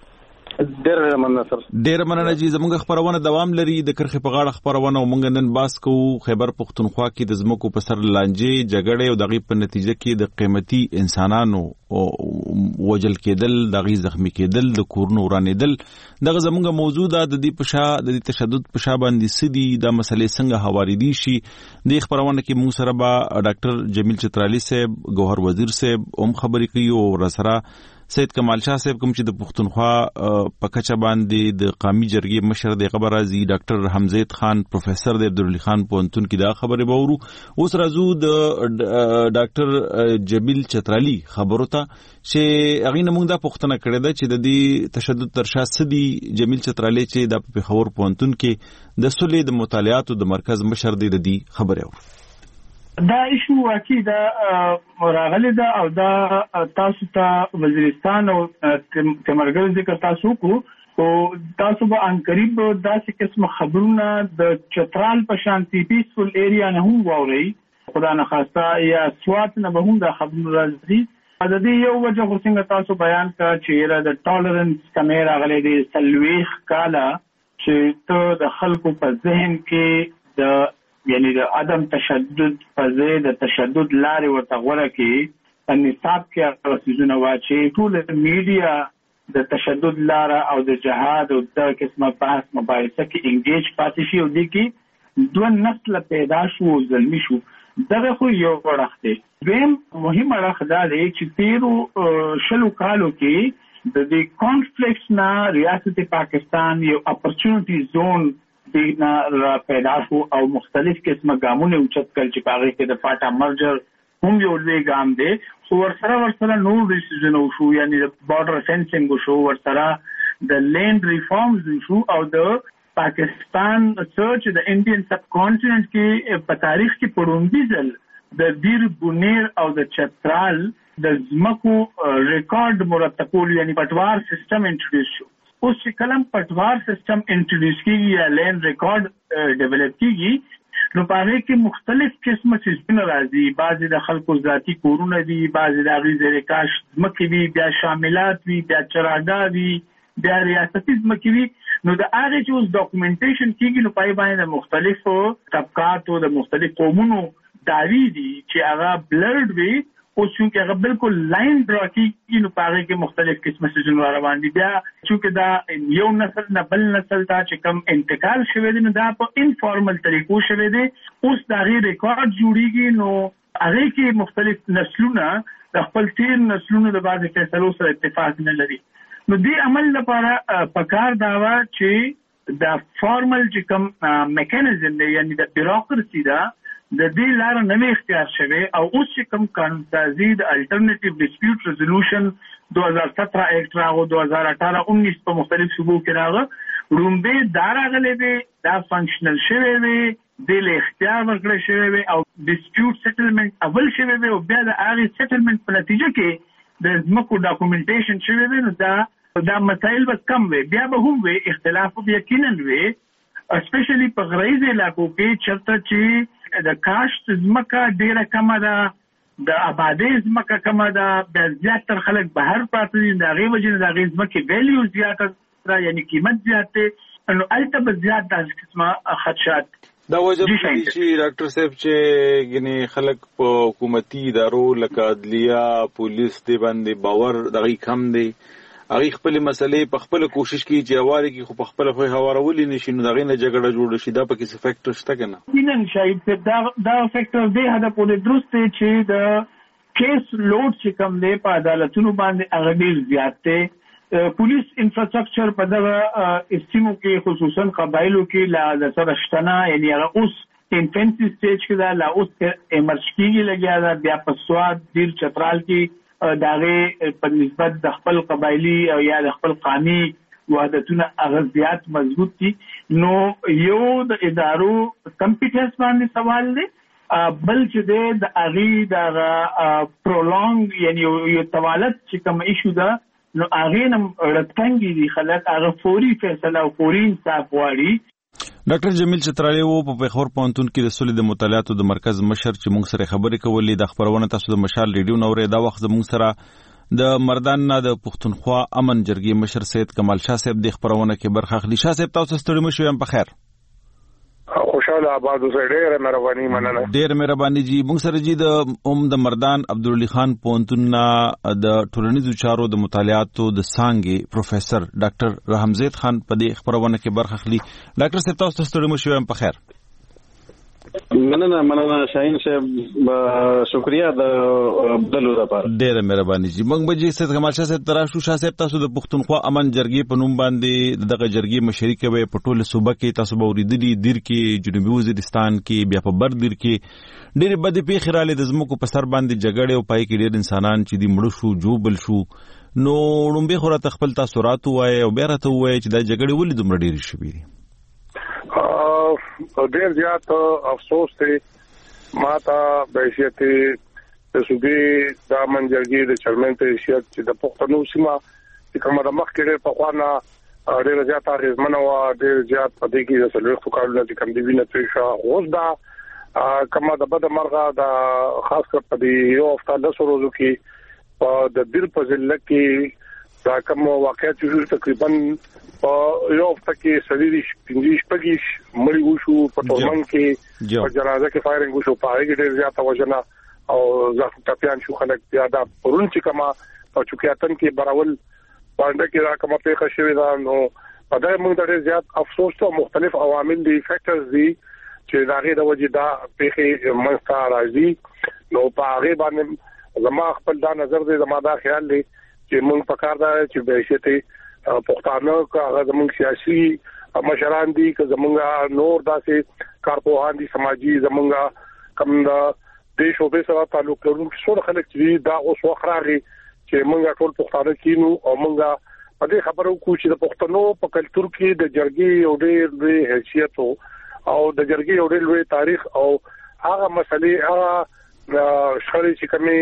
ډیر مننه سر ډیر مننه چې زموږ خبرونه دوام لري د کرخې په غاړه خبرونه مونږ نن باس کوو خیبر پختونخوا کې د زمکو په سر لانجې جګړې او دغه په نتیجه کې د قیمتي انسانانو وجل کېدل دغه زخمی کېدل د کورونو ورانېدل دغه زموږ موضوع ده د دې په شا د تشدد په شا باندې سدي د مسلې څنګه حواریدي شي د خبرونه کې موږ سره با ډاکټر جمیل چترالی صاحب گوهر وزیر صاحب هم خبرې کوي او رسره سید کمال شاه صاحب کوم چې د پښتونخوا په کچه باندې د قومي جرګې مشر د خبر راځي ډاکټر حمزید خان پروفیسور د عبدالعلی خان پونتون کې دا خبره باورو اوس راځو د ډاکټر جمیل چترالی خبرو ته چې هغه نمونږ دا پوښتنه کړې ده چې د دې تشدد تر شا سدي جمیل چترالی چې د پیښور پونتون کې د سولې د مطالعاتو د مرکز مشر دی د دې خبره اورو دا ایشو واقعي دا راغلی دا او دا تاسو ته وزیرستان او تمرګل ذکر تاسو کو او تاسو به ان قریب داسې قسم خبرونه د چترال په شانتي پیسفل ایریا نه هم ووري خدا نه خواسته یا سوات نه به هم دا خبرونه راځي د دې یو وجه خو څنګه تاسو بیان کړ چې د ټالرنس کمیره غلې د سلويخ کاله چې ته د خلکو په ذهن کې د یعنی د عدم تشدد په ځای د تشدد لارې ورته غوړه کې نصاب کې رسیدونه واچي ټول میډیا د تشدد لاره او د جهاد او د قسمه بحث مباحثه کې انګیج پاتې شي او د کې دوه نسل پیدا شو ظلمي شو دغه خو یو ورخ دی دیم مهم ورخ دا دی چې تیرو شلو کالو کې د دې کانفلیکټ نه ریاست پاکستان یو اپورچونټی زون دینا را پیدا شو او مختلف قسمه ګامونه اوچت کړ چې پاره کې د فاټا مرجر هم یو لوی ګام دی خو ورسره ورسره نور ډیسیژن شو یعنی د بارډر فینسینګ شو ورسره د لینډ ریفارمز شو او د پاکستان سرچ د انډین سب کانټیننټ کې په تاریخ کې پړوندی ځل د دیر بونیر او د چترال د ځمکو ریکارډ مرتبول یعنی پټوار سیستم انټروډیوس شو. اوس چې کلم پټوار سیستم انټروډیوس کیږي یا لین ریکارډ ډیولپ کیږي نو په هغه کې مختلف قسمه سیستم راځي. بعضي د خلکو ذاتی کورونه دي، بعضي د غیر ریکاش ځمکې دي، بیا شاملات وي، بیا چراګا وي، بیا ریاستي ځمکې وي. نو د هغه چې اوس ډاکومنټیشن کیږي نو پای باندې مختلفو طبقاتو د مختلف قومونو داوی دي چې هغه بلرډ وي او چې هغه بالکل لاین ډرا کیږي نو په هغه کې مختلف قسمه سيزونه روان دي. بیا چې دا یو نسل نه بل نسل ته چې کوم انتقال شوی دی نو دا په انفارمل طریقو شوی دی. اوس دا غي ریکارډ جوړیږي نو هغه کې مختلف نسلونه د خپل تیر نسلونو د بعض فیصلو سره اتفاق نه لري. نو دې عمل لپاره پکار دا و چې د فارمل چې کوم میکانیزم دی یعنی د بیروکراسي دا د دې لار نه اختیار شوه او اوس چې کوم قانون سازي د الټرنیټیو ډیسپیوټ ریزولوشن دو هزار سترہ ایکټ راغو دو هزار اٹھارہ انیس په مختلف صوبو کې راغو رومبه داراغله دی دا فنکشنل شوه وي د اختیار ورکړل شوی وي او ډیسپیوټ سیټلمنٹ اول شوی وي او بیا د هغه سیټلمنٹ په نتیجه کې د ځمکو ډاکومنټیشن شوی وي نو دا دا مسایل به کم وي. بیا به هم وي اختلاف به یقینا وي اسپیشلی په غریزي علاقو کې چرته چې د کاشت ځمکه ډیره کمه ده، د آبادی ځمکه کمه ده، د زیاتره خلک بهر پاتې دي، د هغې وجې نه د هغې ځمکې ویلیو زیاته ده یعنی قیمت زیات دی نو هلته به زیات داسې قسمه خدشات دا وجه چې ډاکټر صاحب چې ګنې خلک په حکومتي ادارو لکه عدلیه پولیس دی باندې باور دغه کم دی، هغه خپل مسلې په خپل کوشش کوي چې اواري کې خو په خپل خو هوارولي نشي نو دغه نه جګړه جوړ شي. دا پکې څه فیکټر شته کنه؟ نن شاید دا دا فیکټر دی هدا په درست چې د کیس لوډ چې کوم دی په عدالتونو باندې هغه ډیر زیات دی. پولیس انفراستراکچر په دغه استیمو کې خصوصا قبایلو کې لا د سرشتنه یعنی هغه اوس انفنسي سټیج کې دا لا اوس امرج کېږي لګیا دا بیا په سواد ډیر چترال کې داغه په نسبت د خپل قبایلی او یا د خپل قومي وحدتونه اغزيات مضبوط دي. نو یو د ادارو کمپیټنس باندې سوال دی، بل چې د اغي د پرولونګ یعنی یو توالت چې کوم ایشو ده نو اغه نم رتنګي دي خلک هغه فوري فیصله او فوري انصاف غواړي. ډاکټر جمیل چترالی وو په پیښور پوهنتون کې د سولې د مطالعاتو د مرکز مشر چې موږ سره خبرې کولې د خبرونه تاسو د مشال ریډیو نورې دا وخت موږ سره د مردان نه د پښتونخوا امن جرګې مشر سید کمال شاه صاحب د خبرونه کې برخه اخلي. شاه صاحب تاسو ستړي مشو یم په خیر؟ خوشاله آباد اوسئ، ډېر مهرباني مننه. ډېر مهرباني جی. موږ سره جی د اوم د مردان عبدالعلی خان پوهنتون نه د ټولنیزو چارو د مطالعاتو د څانګې پروفیسور ډاکټر رحمزید خان په دې خبرونه کې برخه اخلي. ډاکټر صاحب تاسو ستړي مشو یم په خیر؟ مننه مننه شاهین صاحب، شکریا د بدلو لپاره. ډېر مهرباني جی. موږ به جی سید کمال شاه صاحب تراشو. شاه صاحب تاسو د پښتونخوا امن جرګې په نوم باندې دغه جرګې مشري کوي په ټوله صوبه کې، تاسو به اوریدلي دیر کې جنوبي وزیرستان کې بیا په بر دیر کې ډېرې بدې پیښې راغلې د ځمکو په سر باندې جګړې او پای کې ډېر انسانان چې دي مړه شو جوبل شو. نو لومبې خو راته خپل تاثرات ووایئ او بیا راته ووایئ چې دا جګړې ولې دومره ډېرې شوې دي؟ ډېر زیات افسوس دی ما ته د حیثیت د صوبې د امن جرګې د چیرمن په حیثیت چې د پښتنو سیمه چې کومه د مخکې ډېر پخوانه ډېر زیات اغېزمنه وه، ډېر زیات په دې کې د څلوېښتو کالونو چې کوم د وینې تویه اوس دا کومه د بده مرغه د خاص کر په دې یو هفته لسو ورځو کې په د دیر په ضلع کې دا کوم واقعیت چې تقریبا په یو هفته کې سړي پنځه شپږ مړي وشو، په تورمن کې په جنازه کې فایرنګ وشو، په هغه کې ډېر زیاته وژنه او زخم ټپيان شو خلک. بیا دا پرون چې کومه په چوکیاتن کې براول باندې کې را کومه پیښه شوې ده نو په دې موږ ډېر زیات افسوس ته مختلف عوامل دي فیکټرز دي چې دا غي د وجې دا پیښې منځته راځي. نو په هغه باندې زما خپل دا نظر دی، زما دا خیال دی چې موږ په کار دا چې به شته پښتانه کا هغه زموږ سیاسي مشران دي که زموږ نور داسې کارپوهان دي سماجی زموږ کوم د دیش او به سره تعلق لرونکي څو خلک چې دا اوس وخراغي چې موږ ټول پښتانه کینو او موږ په دې خبرو کو چې د پښتنو په کلچر کې د جرګې یو ډېر لوی حیثیت او د جرګې یو ډېر لوی تاریخ او هغه مسلې هغه شخړې چې کومې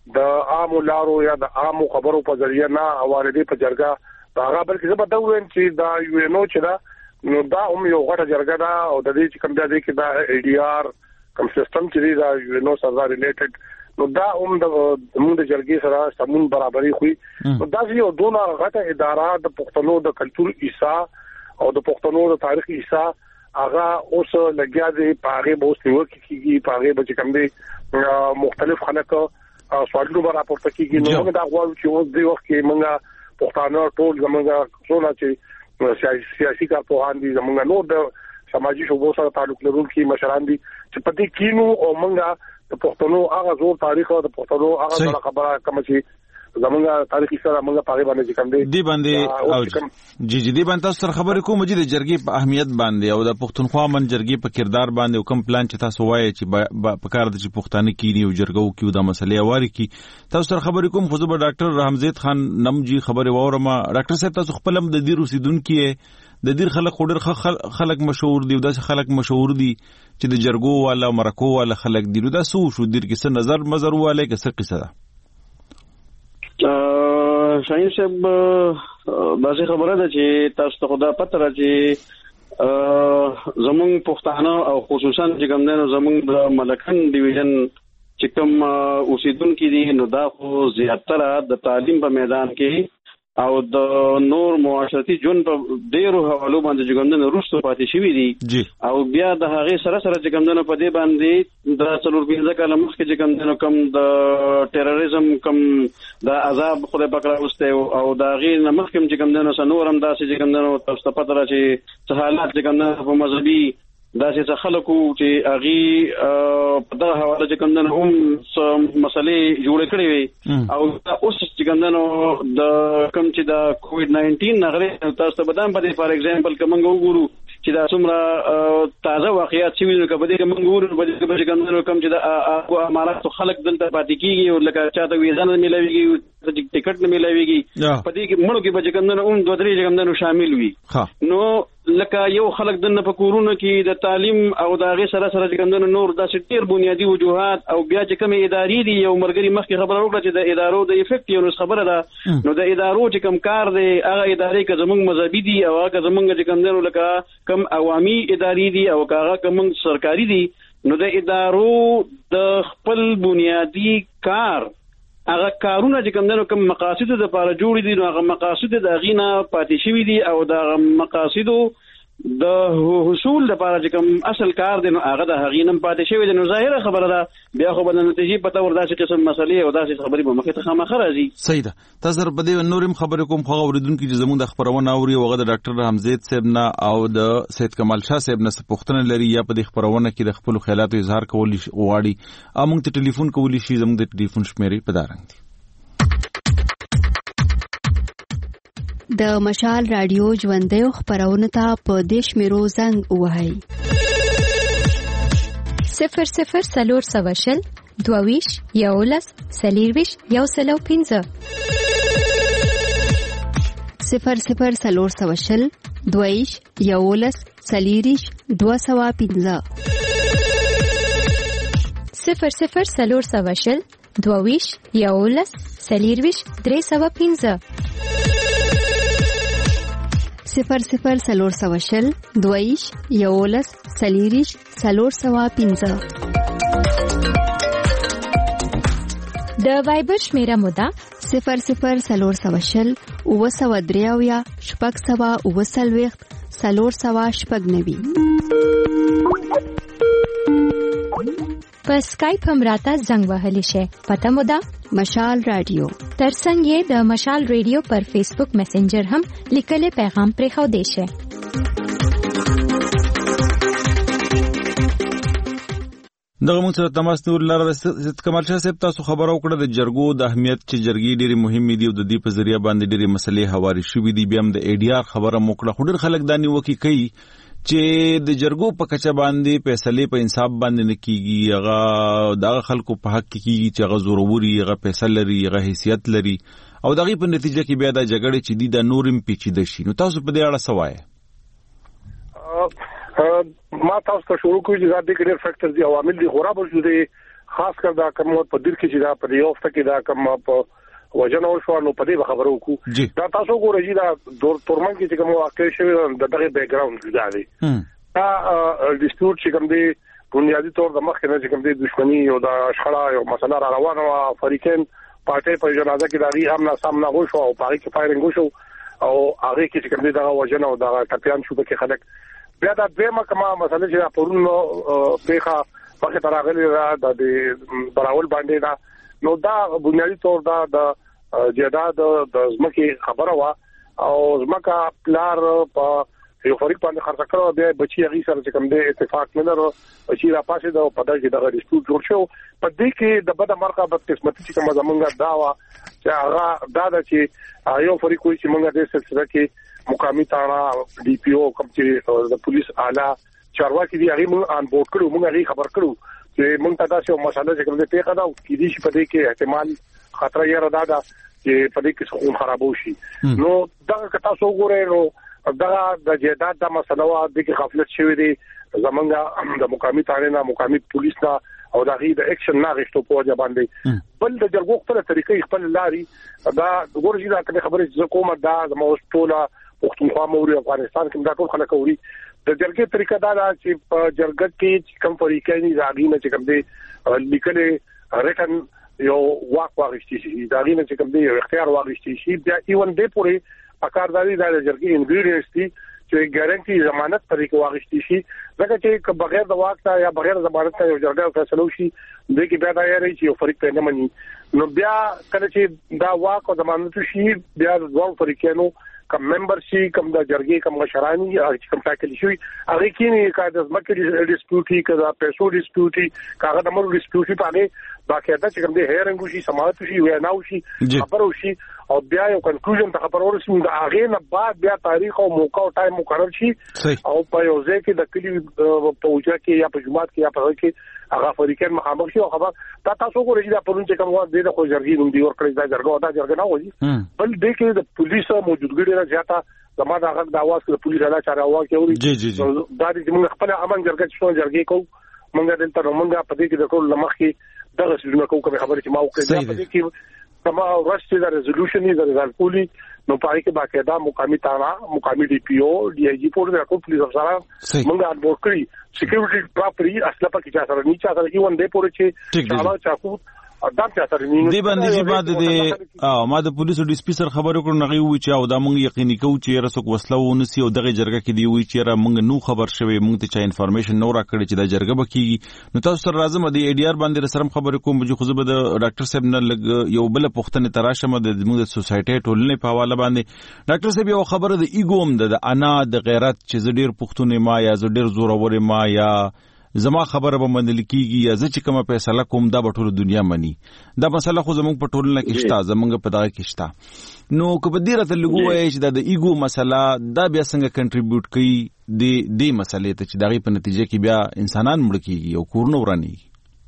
د عام لارو یا د عام خبرو په ذریعہ نه اوریدي په جرګه هغه بلکې زه به دا وایم چې دا یو نو چې دا نو دا هم یو غټه جرګه ده او د دې چې کوم دی کې دا ای ډي آر کوم سیستم چې دا یو نو سره ریلیټډ نو دا هم د موږ د جرګې سره سمون برابرۍ خوي نو دا یو دونه غټه اداره د پښتنو د کلچر ایسا او د پښتنو د تاریخ ایسا هغه اوس لګیا دی پاره به اوس نیو کیږي پاره به کوم دی مختلف خلک سوالونو به راپورته کیږي نو موږ دا غواړو چې اوس دی وخت کې موږ پښتانه ټول زموږ څونه چې سیاسي کارپوهان دي زموږ نو د سماجی شوبو سره تعلق لرونکي مشران دي چې پدې کینو او موږ د پښتنو هغه زور تاریخ او د پښتنو هغه خبره کوم چې زمونږ تاریخي سره موږ پاره باندې کوم دی دی باندې او جی جی دی باندې تاسو سره خبرې کوم چې د جرګې په اهمیت باندې او د پښتونخوا من جرګې په کردار باندې کوم پلان چې تاسو وایي چې په کار د چې پښتانه کینی او جرګو کې د مسلې واري کې تاسو سره خبرې کوم خو زه به ډاکټر رحمزید خان نمجی خبرې وورم. ډاکټر صاحب تاسو خپل هم د دې روسیدونکو کې د دې خلک خوري خلک مشهور دي او داسې خلک مشهور دي چې د جرګو والا مرکو والا خلک دي نو دا سو شو دیر کې څه نظر مزر واله کې څه قصه ده؟ شاهین صاحب داسې خبره ده چې تاسو ته خدا پته را چې زمونږ پښتانه او خصوصا چې کوم دنو زمونږ د ملکن ډیویژن چې کوم اوسیدونکو دي نو دا خو زیاتره د تعلیم په میدان کې او د نور معاشرتي جون په ډیرو حوالو باندې چې کوم دنو روسو پاتې شوی دي او بیا د هغه سره سره چې کوم دنو په دې باندې د څلور پنځه کاله مخکې چې کوم دنو کم د ټیرریزم کم د عذاب خدای پاک راوسته او د هغه مخکې چې کوم دنو سنورم داسې چې کوم دنو تاسو ته پته را چې حالات چې کوم دنو په مذهبي داسې څه خلکو چې هغه په دغه حواله چې کوم دنو هم مسلې جوړ کړې وي او اوس چې کوم دنو د کوم چې د کووډ ناینټین نغره تاسو ته بدام په فار ایگزامپل کوم وګورو چې دا څومره تازه واقعیات چې وینو کبه دې کوم وګورو په دې کې کوم دنو کوم چې د امارات خلک دلته پاتې کیږي او لکه چاته ویزا نه ملويږي ټیکټ نه ملويږي په دې کې مړو کې به کوم دنو هم دوه درې کوم دنو شامل وي نو لکه یو خلک دنه په کورونو کې د تعلیم او د هغه سره سره چې کوم نور د ډیر بنیادی وجوهات او بیا چې کوم ادارې دي یو مرګري مخکې خبره وکړه چې د ادارو د افیکټ یو خبره ده نو د ادارو چې کوم کار دی هغه ادارې که زموږ مذهبي دي او هغه زموږ چې کوم نور لکه کوم عوامي ادارې دي او هغه کوم سرکاري دي نو د ادارو د خپل بنیادی کار هغه کارونه چې کوم دنو کوم مقاصد د لپاره جوړ دي نو هغه مقاصد د غینا پاتې شوی دي او د مقاصدو د حصول لپاره چې کوم اصل کار دی نو هغه د غینم پاتې شوی دی نو ظاهره خبره ده بیا خو بل نتیجې پته وردا چې قسم مسلې او داسې خبرې به مخه ته خامخ راځي. صحیح ده. تاسو په دې نورم خبرې کوم خو اوریدونکو چې زموږ د خبرونه اوري او د ډاکټر رحمزید صاحب نه او د سید کمال شاه صاحب نه پوښتنه لري یا په دې خبرونه کې د خپل خیالاتو اظهار کول غواړي امونږ ته ټلیفون کولی شي زموږ د ټلیفون شمیرې په دارنګ دي د مشال رادیو ژوندۍ خبرونه ته په دیش میرو زنګ وهاي صفر صفر سلور سواشل دوویش یولس سلیرویش یو سلو پینزه صفر صفر سلور سواشل دوویش یولس سلیریش دو سوا پینزه صفر صفر سلور سواشل دوویش یولس سلیرویش درې سوا پینزه صفر صفر سلور سواشل دویش یولس سلیریش سلور سوا پینزه د وایبر شمیره مودا صفر صفر سلور سواشل اوه سوا دریاویا شپږ سوا اوه سلويخت سلور سوا شپږ نوي په سکایپ هم راته زنګ وهلی شي پته مودا مشال رادیو ترڅنګ یې د مشال رادیو پر فیسبوک میسنجر هم لیکل پیغام پرې خو دی شي. دغه موږ سره تماس نیول لاره د کمال شاه صاحب تاسو خبرو کړه د جرګو د اهمیت چې جرګې ډېری مهمې دي او د دې په ذریعہ باندې ډېری مسلې حواري شوې دي بیا هم د ای ډي آر خبره موکړه خو ډېر خلک دانی وکی کوي چې د جرګو په کچه باندې فیصله په انصاف باندې نه کیږي هغه د خلکو په حق کیږي چې هغه ضروري هغه فیصله لري هغه حیثیت لري او دغه په نتیجه کې بیا د جګړې چې دي د نورم پیچیده شي نو تاسو په دې اړه څه وایي؟ ما تاسو ته شروع کوم چې دا د ډېر فیکټرز دي عوامل دي غوړه بل دي خاص کر دا کوم په دیر کې چې دا په یو وخت کې دا کوم په وجنه شو نو په دې خبرو کو دا تاسو ګورئ چې دا تورمن کې کوم واقع شوی د دغه بیک ګراوند دا دی دا ډیسپیوټ چې کوم دی بنیادی طور د مخ نه چې کوم دی دښمنی او د شخړه یو مسله را روانه او فریقین پارټي په جنازه کې دغه هم نه سامنا غوښو او پاره کې فایرینګ وشو او هغه کې چې کوم دی دا وجنه او دا ټپيان شو په خلک بیا دا دیمه کومه مسله چې پرونو پیخه وخت راغلی را د براول باندې دا نو دا بنیادی طور دا د جیداد د زمکه خبره وا او زمکه پلار په یو فریق باندې خرڅ کړو بیا بچي هغه سره چې کوم دی اتفاق نه لرو بچي را پاسه دا په دغه دغه ډیسپیوټ جوړ شو په دې کې د بده مرکه بد قسمتي چې کوم زمونږه دا وا چې هغه دا د چې یو فریق کوئی چې مونږه د سلسله کې مقامي تاړه ډي پی او کوم چې د پولیس اعلی چارواکي دی هغه مونږ ان بورډ کړو مونږ هغه خبر کړو چې مونږ ته تاسو مسله چې کوم دی پیښه دا کې دي چې په دې کې احتمال خطر یې را ده چې په دې کې څه خرابو شي نو دا که تاسو وګورئ نو دا د جیداد د مسله وا د کې غفلت شوی دی زمونږه د مقامي تاړه نه مقامي پولیس نه او د غي د اکشن نه غشتو په ځای باندې بل د جرګو خپل طریقې خپل لاري دا ورجی دا خبره چې کومه دا د موستوله پښتونخوا موري افغانستان کې دا ټول خلک اوري د جرګې طریقه دا چې په جرګه کې کم فریقین راغینه چې کوم دی لیکلې ریټن یو واک واغشتي شي دا غینه چې کوم دی یو اختیار واغشتي شي بیا ایون دې پورې اکارداري د جرګې انګریډینټس دي چې ګارانټي ضمانت طریقې واغشتي شي ځکه چې بغیر د واک یا بغیر ضمانت یو جرګه فیصله وشي د کې بیا دا یاري چې یو فریق ته نه مني نو بیا کله چې دا واک او ضمانت شي بیا د دوه فریقونو کوم ممبر شي کوم د جرګې کوم مشرانی چې کوم ټاکل شي هغه کې نه کا د ځمکې ډیسپیوټي کړه پیسو ډیسپیوټي کاغه د مر ډیسپیوټي په باقاعده چې کوم د هیرنګ شي سماعت شي وینا شي خبرو شي او بیا یو کنکلوژن ته خبر ورسېږي د هغه نه بعد بیا تاریخ او موقع او ټایم مقرر شي او په یو ځای کې د کلی په وجه کې یا په جماعت کې یا په کې هغه فریقین مخامخ شي او خبر تا تاسو ګورئ چې دا پرون چې کوم وخت د خو جرګې نوم دی ورکړی دا جرګه دا جرګه نه وځي بل د کې د پولیس موجودګي ډیره زیاته زما دا غږ د اواز کې پولیس اعلی چاره اواز کوي جی جی جی دا د موږ خپل امن جرګه شو جرګې کو موږ دلته موږ په دې کې د ټول لمخ کې دغه څه کوم خبره چې ما وکړه په دې کې کما ورسته د ریزولوشن د رزالت پولی نو پای کې باقاعده مقامي تاړه مقامي ډي پی او ډي آی جی پورې د ټول پولیس افسران موږ ان بورډ کړی سکیورټي پراپرټي اصله پکې چا سره نیچا سره ایون دې پورې چې چاله چاکو دا څه سره نیو دی باندې چې بعد دې او ما د پولیسو ډي سپي سره خبرو کړو نغي وی چې او دا مونږ یقیني کوو چې رسوک وسله ونسی او دغه جرګه کې دی وی چې را مونږ نو خبر شوي مونږ ته چا انفارمیشن نو را کړی چې دا جرګه بکیږي نو تاسو سره راځم د ای ډی آر باندې سره خبرې کوم چې خو زه به د ډاکټر صاحب نه لګ یو بل پښتنه تراشم د موږ د سوسایټي ټولنې په حواله باندې ډاکټر صاحب یو خبره د ایګوم د انا د غیرت چې زډیر پښتون ما یا زډیر زورور ما یا زما خبره به منل کیږي یا زه چې کومه فیصله کوم دا په ټول دنیا مني دا مسله خو زموږ په ټولنه کې شته زموږ په دغه کې شته نو که په دې راته لګو وایي چې دا د ایګو مسله دا بیا څنګه کنټریبیوټ کوي د دې مسلې ته چې دغه په نتیجه کې بیا انسانان مړ کیږي او کورونه وراني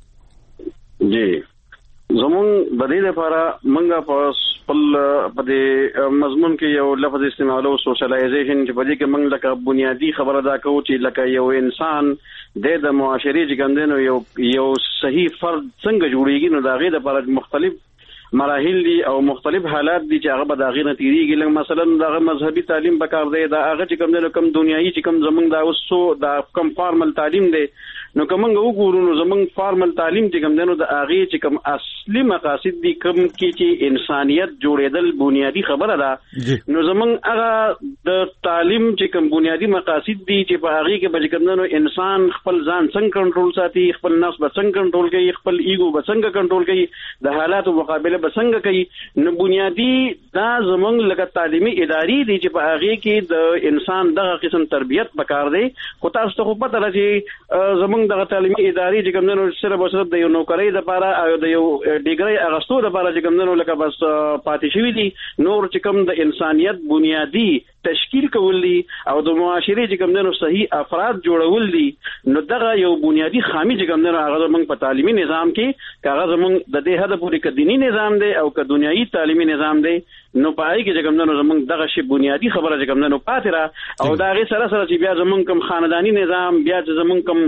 جی زمون بدیل لپاره منګه په خپل په دې مضمون کې یو لفظ استعمالو سوشلایزیشن چې په دې کې موږ لکه بنیادی خبره دا کوو چې لکه یو انسان د معاشري چې ګندنو یو یو صحیح فرد څنګه جوړیږي نو دا غي د لپاره مختلف مراحل دي او مختلف حالات دي چې هغه به دا غي نتیریږي لکه مثلا دا مذهبي تعلیم بکار دی دا هغه چې کوم کم دنیایي چې کوم زمونږ دا اوسو دا کم فارمل تعلیم دی نو کومنګ وګورو نو زمونږ فارمل تعلیم چې کوم دنو د هغه چې کوم اصلي مقاصد دي کوم کې چې انسانيت جوړېدل بنیادی خبره ده نو زمونږ هغه د تعلیم چې کوم بنیادی مقاصد دي چې په هغه کې به کوم دنو انسان خپل ځان څنګه کنټرول ساتي خپل نفس به څنګه کنټرول کوي خپل ایګو به څنګه کنټرول کوي د حالاتو مقابله به څنګه کوي نو بنیادی دا زمونږ لکه تعلیمي ادارې دي چې په هغه کې د انسان دغه قسم تربيت پکار دی خو تاسو ته پته لري زمونږ دغه تعلیمي ادارې چې کوم نو سره به سره د یو نوکرۍ لپاره او د یو ډیګري اغستو لپاره چې کوم نو لکه بس پاتې شوی دي نور چې کوم د انسانيت بنیادی تشکیل کول دي او د معاشري چې کوم نو صحیح افراد جوړول دي نو دغه یو بنیادی خامي چې کوم نو هغه زمونږ په تعلیمي نظام کې کاغذ زمونږ د دې هدف پورې کديني نظام دی او ک دنیوي تعلیمي نظام دی نو پای کې چې کوم نو زمونږ دغه شی بنیادی خبره چې کوم نو پاتره او دا غي سره سره چې بیا زمونږ کوم خاندانی نظام بیا چې زمونږ کوم د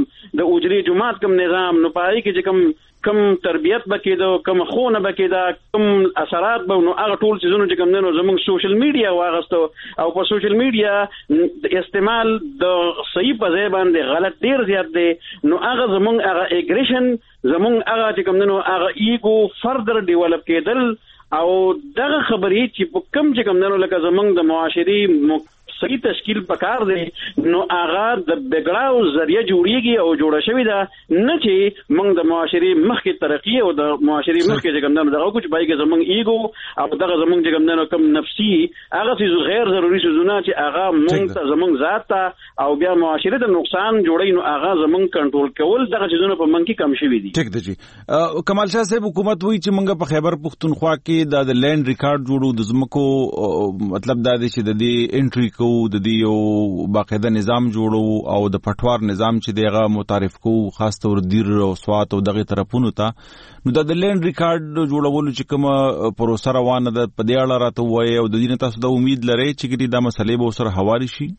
اجري جماعت کم نظام نو پای کې چې کم کم تربیت بکیدو کم خونه بکیدا کم اثرات به نو هغه ټول چیزونه چې کوم نو زموږ سوشل میډیا واغستو او په سوشل میډیا استعمال د صحیح په ځای باندې غلط ډیر زیات دی نو هغه زموږ هغه اګریشن زموږ هغه چې کوم نو هغه ایګو فردر ډیولپ کېدل او دغه خبرې چې په کم چې کوم نو لکه زموږ د معاشري صحیح تشکیل پکار دی نو هغه د بګړاو ذریعہ جوړیږي او جوړه شوی دا نه چې موږ د معاشري مخکې ترقی او د معاشري مخکې چې کوم نه دغه کوم بای کې زموږ ایګو او دغه زموږ چې کوم نه کم نفسي هغه څه غیر ضروري څه چې هغه موږ ته زموږ ذات ته او بیا معاشري د نقصان جوړي نو هغه زموږ کنټرول کول دغه څه په من کې کم شوی دي. ټیک دی جی کمال شاه صاحب حکومت وایي چې موږ په خیبر پختونخوا کې د لینډ ریکارډ جوړو د زمکو مطلب دا دی چې د دې انټری کو د دې یو باقاعده نظام جوړو او د پټوار نظام چې دغه متعارف کو خاص تور دیر او سوات او دغه طرفونو ته نو د لینډ ریکارډ جوړولو چې کوم پروسه روانه ده په دې اړه راته وایي او د دې تاسو د امید لرئ چې دا مسلې به سره حواله شي.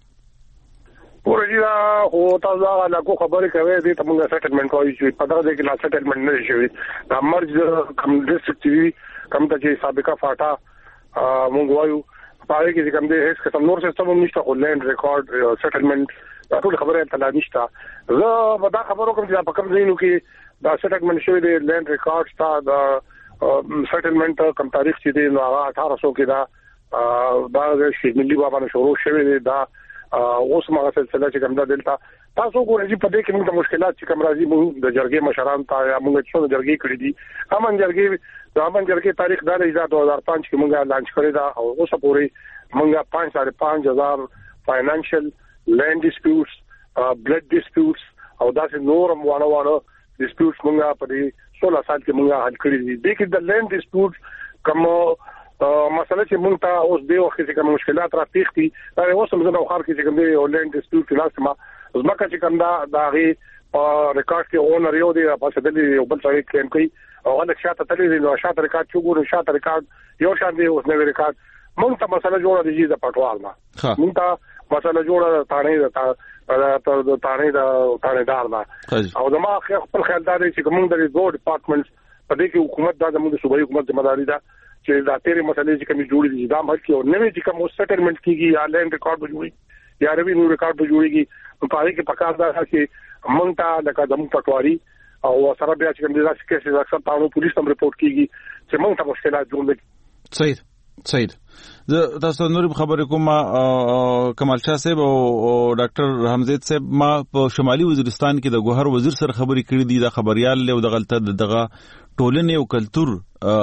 پورجا هو تاسو هغه کو خبرې کوي چې تاسو سیټلمنټ کوي چې په دغه کې لا سیټلمنټ نه شي دا مرج کم ډیسټریکټ کم ته چې سابقه فاټا مونږ وایو پاره کې کوم دې هیڅ قسم نور سیستم نشته خو لینډ ریکارډ سیټلمنټ ټول خبره ته لا نشته. زه به دا خبرو کوم چې په کوم ځای کې دا سیټلمنټ شوی دی لینډ ریکارډ تا دا سیټلمنټ کوم تاریخ چې دی نو هغه اٹھارہ سو کې دا دا شي ملي بابا نه شروع شوی دی دا اوس مغه سلسله چې کوم دا دلته تاسو ګورئ چې په دې کې موږ د مشکلات چې کوم راځي موږ د جرګې مشران ته یا موږ څو جرګې کړې دي امن جرګې د امن جرګې تاریخ دا دی دو هزار پانچ کې موږ لانچ کړی دا او اوس پورې موږ پانچ ساڑھے پانچ هزار فاینانشل لینډ ډیسپیوټس بلډ ډیسپیوټس او داسې نور موانه وانه ډیسپیوټس موږ په دې سولہ سال کې موږ حل کړی دي. د کې د لینډ ډیسپیوټ کوم مسله چې موږ ته اوس د وخت کې کوم مشکلات را پیښ دي دا اوس موږ نو خار کې چې کوم دی لینډ ډیسپیوټ کلاس ما زمکه چې کوم دا دا غي ریکارډ کې اونر یو دی په څه دی یو بل ځای کلیم کوي او هغه شاته تللی دی نو شاته ریکارډ چې ګورو شاته ریکارډ یو شان دی اوس نو ریکارډ موږ ته مسله جوړه دي د پټوال ما موږ ته مسله جوړه تانه د د تانه د تانه دار ما او زما خپل خیال دا دی چې موږ د دوه ډپارټمنټس په دې کې حکومت دا زموږ صوبایي حکومت ذمہ داری ده چې دا تیرې مسلې چې کوم جوړې دي دا مخ کې او نوې چې کوم سیټلمنټ کیږي یا لینډ ریکارډ جوړي یا روي نو ریکارډ جوړيږي په پاره کې پکار دا چې موږ ته د قدم پټواري او سره بیا چې کوم دي چې کیسه اکثر تاسو پولیس هم رپورټ کیږي چې موږ ته مشکلات جوړ صحیح صحیح زه تاسو نور خبرې کوم کمال شاه صاحب او ډاکټر حمزه صاحب ما په شمالي وزیرستان کې د ګوهر وزیر سره خبرې کړې دي د خبريال له د غلطه دغه ټولنې او کلچر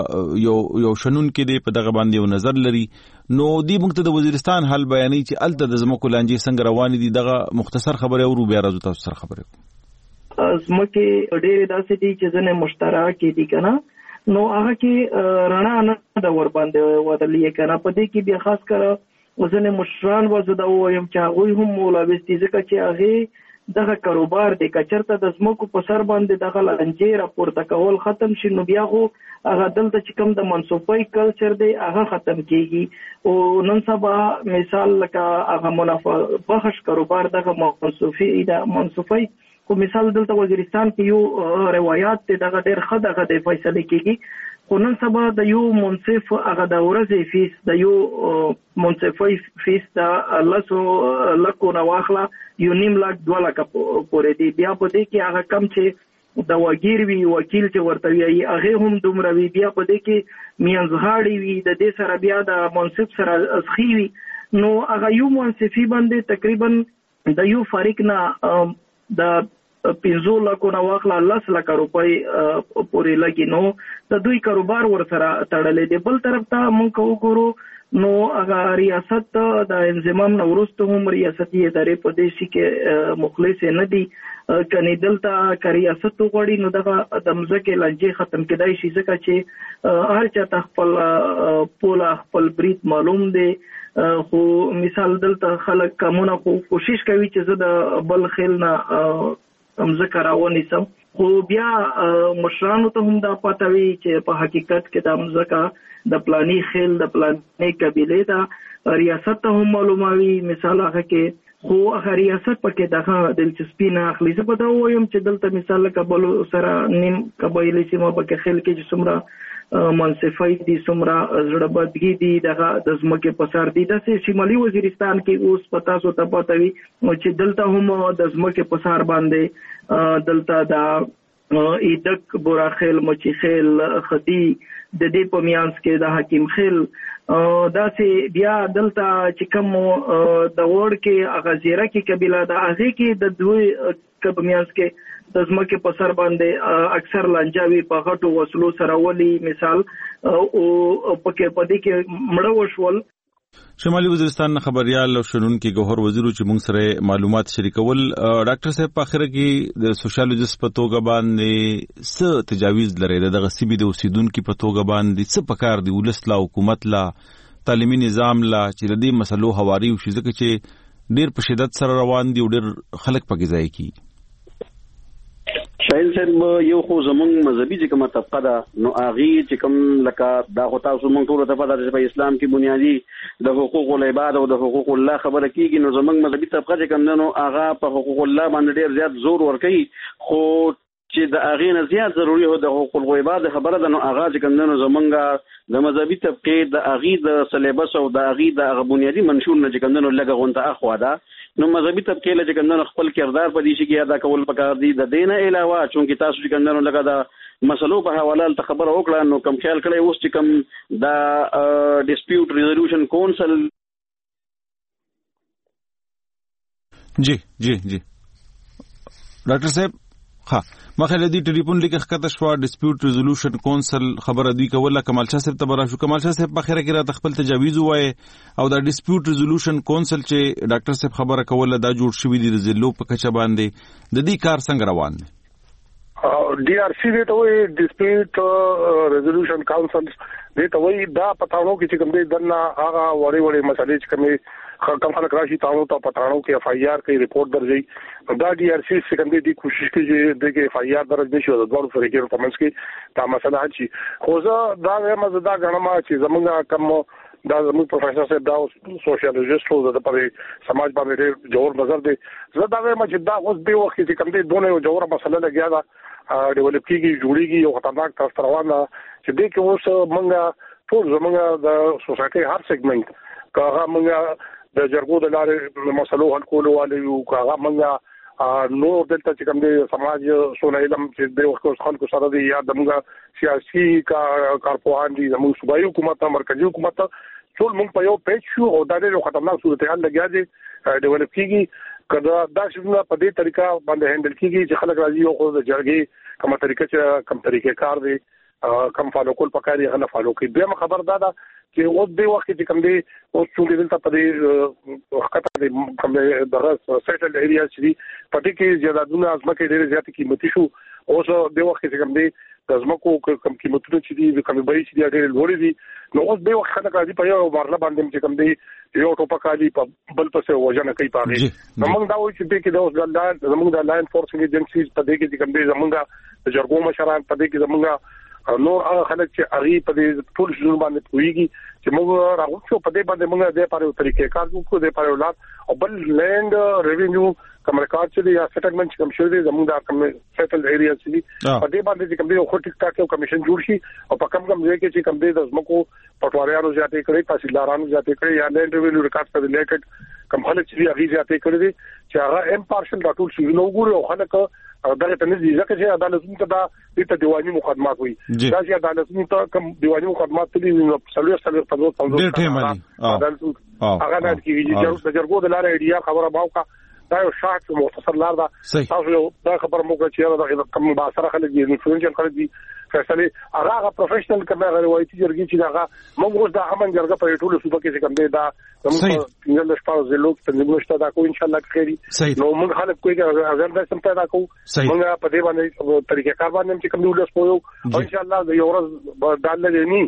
یو یو شنن کې دی په دغه باندې یو نظر لري نو دی موږ ته د وزیرستان حل بیانې چې الته د زمکو لانجې څنګه روان دي دغه مختصر خبره او بیا راځو تاسو سره خبرې کوم زمکه ډېر داسې دي چې ځنه مشترک دي کنه نو هغه کې رڼا نه د ور باندې ودلې کنه په دې کې بیا خاص کړه ځنه مشران وزده وایم چې هغه هم مولوي ځکه چې هغه دغه کاروبار د کچرته د زمکو په سر باندې دغه لنجې راپورته کول ختم شي نو بیا خو هغه دلته چې کوم د منسوبای کلچر دی هغه ختم کیږي او نن سبا مثال لکه هغه منافع بخش کاروبار دغه منسوفي د منسوفای کو مثال دلته وزیرستان کې یو روایت دغه ډېر خد هغه د فیصله کیږي خو نن سبا د یو منصف هغه د ورځې فیس د یو منصفای فیس د لاسو لکو نو واخلا یو نیم لاک دوه لاک پورې دی بیا په دې کې هغه کم چې د وګیر وی وکیل چې ورته وی هغه هم دومره وی بیا په دې کې میانځغاړي وی د دې سره بیا د منصف سره اسخي وی نو هغه یو منصفي باندې تقریبا د یو فریق نه د پنځو لکو نو واخلا لس لک روپۍ پورې لګي نو د دوی کاروبار ور سره تړلې دی بل طرف ته مونږ وګورو نو هغه ریاست د انضمام نو ورسته هم ریاستي ادارې په دې کې مخلص نه دي کني دلته ریاست غوړي نو دغه د مزکه لنجې ختم کېدای شي ځکه چې هر چا خپل پولا خپل بریت معلوم دی خو مثال دلته خلک کومه کوشش کوي چې زه د بل خیل نه امزکه راونی سم خو بیا مشرانو ته هم دا پته وی چې په حقیقت کې د امزکه د پلاني خیل د پلاني قبيله دا ریاست ته هم معلوموي مثال هغه کې خو هغه ریاست پکې دغه دلچسپي نه اخلي. زه په دا وایم چې دلته مثال کابل سره نیم قبایلی سیمه پکې خل کې چې څومره منصفای دي څومره زړبدګي دي دغه د ځمکې په سر دي. د شمالي وزیرستان کې اوس پتا سو ته پته وي چې دلته هم د ځمکې په سر باندې دلته د ایدک بوراخیل مچیخیل خدي د دې په میانس کې د حکیم خیل دا سي بیا دلته چې کوم د وړ کې اغازیره کې قبيله د هغه کې د دوی کب میانس کې د ځمکې په سر باندې اکثر لنجاوي په غټو وسلو سره ولي مثال او پکې پدې کې مړ وشول. شمالي وزیرستان خبريال او شنونکو ګوهر وزیر چې موږ سره معلومات شریکول. ډاکټر صاحب په اخر کې د سوشالوجست په توګه باندې څه تجاویز لري دغه سیمې د اوسیدونکو په توګه باندې څه پکار دی ولس لا حکومت لا تعلیمي نظام لا چې د دې مسلو حواري او شي ځکه چې ډېر په شدت سره روان دي او ډېر خلک پکې ځای کی. شاید صاحب یو خو زمونږ مذهبي چې کومه طبقه ده نو هغه چې کوم لکه دا خو تاسو مونږ ټول ته پته ده چې په اسلام کې بنیادی د حقوق العباد او د حقوق الله خبره کیږي نو زمونږ مذهبي طبقه چې کوم نو هغه په حقوق الله باندې ډیر زیات زور ورکوي خو چې د هغه نه زیات ضروري هو د حقوق العباد خبره ده نو هغه چې کوم نو زمونږ د مذهبي طبقه د هغه د سلیبس او د هغه د بنیادی منشور نه چې کوم نو لګه غونته اخوا ده نو مذهبي طبقه له چې کوم خپل کردار په دې شي کې ادا کول پکار دي. د دینه علاوه چې تاسو چې کوم لګه د مسلو په حواله ته خبر وکړه نو کوم خیال کړئ اوس چې کوم د ډیسپیوټ ریزولوشن کونسل جی جی جی ډاکټر صاحب ها مخاله دي ټلیفون لیک خطه شو ډیسپیوټ ریزولوشن کونسل خبره دوی کوله کمال شاه صاحب تبرا شو. کمال شاه صاحب په خیره کې را خپل تجاویز وای او دا ډیسپیوټ ریزولوشن کونسل چې ډاکټر صاحب خبره کوله دا جوړ شوی دی د زلو په کچه باندې د دې کار څنګه روان دی؟ D R C ته وایي ډیسپیوټ ریزولوشن کونسل دې ته وایي دا پټاونو کې چې کوم دې دنه هغه وړي وړي مسلې چې کوم کوم خلک راشي تاسو ته پټاونو کې اف آی آر کې رپورټ درځي دا ډي آر سی څخه دې کوشش کوي چې د اف آی آر درځي شو د دوه فرقې په منځ کې دا مسله حل شي. خو زه دا وایم چې دا غنما چې زمونږ کوم دا زموږ پروفیسور صاحب دا سوشیالوجست وو د په سماج باندې ډېر جوړ نظر دی. زه دا وایم چې دا اوس به وخت چې کوم دې دونه یو جوړه مسله لګیا دا ډیولپ کیږي جوړیږي یو خطرناک تاسو روانه چې دې کې اوس موږ ټول زموږ د سوسایټي هر سیګمنټ کاغه موږ د جرګو د لارې مسلو حل کولو والي او کاغه موږ نو دلته چې کوم دې سماج سونه علم چې د وخت خلکو سره دی یا دموږ سیاسي کارپوهان دي زموږ صوبایي حکومت مرکزی حکومت ټول موږ په یو پیج شو او دا ډېر خطرناک صورتحال لګیا دي ډیولپ کیږي کله دا څنګه په دې طریقه باندې هندل کیږي چې خلک راځي او خو د جرګې کومه طریقه چې کوم طریقې کار دی کم فالو کول پکاري غنه فالو کوي. به خبر دا ده چې اوس د وخت چې کوم دی اوس څنګه دلته په دې وخت کې کوم دغه سیټل ایریا چې په دې کې زیاتونه ازمکه ډېر زیات قیمتي شو اوس د وخت چې کوم دی د ازمکو کوم قیمتونه چې دي کوم به چې ډېر لوړ دي نو اوس د وخت خلک راځي په یو مرله باندې چې کوم دی یو ټوپکالي په بل پسې وژنه کوي پاره نو موږ دا وایو چې دې کې د اوس د زموږ د لاین فورسینګ ایجنسیز په دې کې چې کوم دی زموږ د جرګو مشران په دې کې زموږ نو هغه خلک چې اغي په دې ټول شنو باندې کويږي چې موږ راغوښو په دې باندې موږ د پاره طریقې کار وکړو د پاره ولات او بل لینډ ریوینیو کوم ریکارډ چې یا سیټلمنټ کوم شوی دی زموږ د کوم سیټل ایریا چې په دې باندې چې کوم دی خو ټیک ټاک یو کمیشن جوړ شي او په کوم کوم ځای کې چې کوم دی د زمکو پټواریانو زیاتې کړي تحصیلدارانو زیاتې کړي یا لینډ ریوینیو ریکارډ سره ریلیټډ کوم خلک چې اغي زیاتې کړي دي چې هغه امپارشل دا ټول شي نو ګوري او خلک دا ته نه ځکه چې عدالتونو ته دا د دیوانی مقدمات وي دا چې عدالتونو ته کوم دیوانی مقدمات دي نو سلوي سلوي په څو څو عدالتونو هغه نه کیږي چې جرګو د لارې ایډیا خبره باوکا دا یو شاک مختصر لار ده تاسو دا خبره موږ چې دا کوم باسره خلک دي انفلوئنشل خلک دي فیصله هغه پروفیشنل کړه روایتي جرګي چې دا موږ اوس د امن جرګه په ټولو صوبه کې کوم دی دا موږ د شپږ زلو ته نشته دا کو ان شاء الله خيري نو موږ خلک کوی اگر دا سم پیدا کو موږ په دې باندې طریقې کار باندې چې کوم ولس پویو او ان شاء الله د یو ورځ دال نه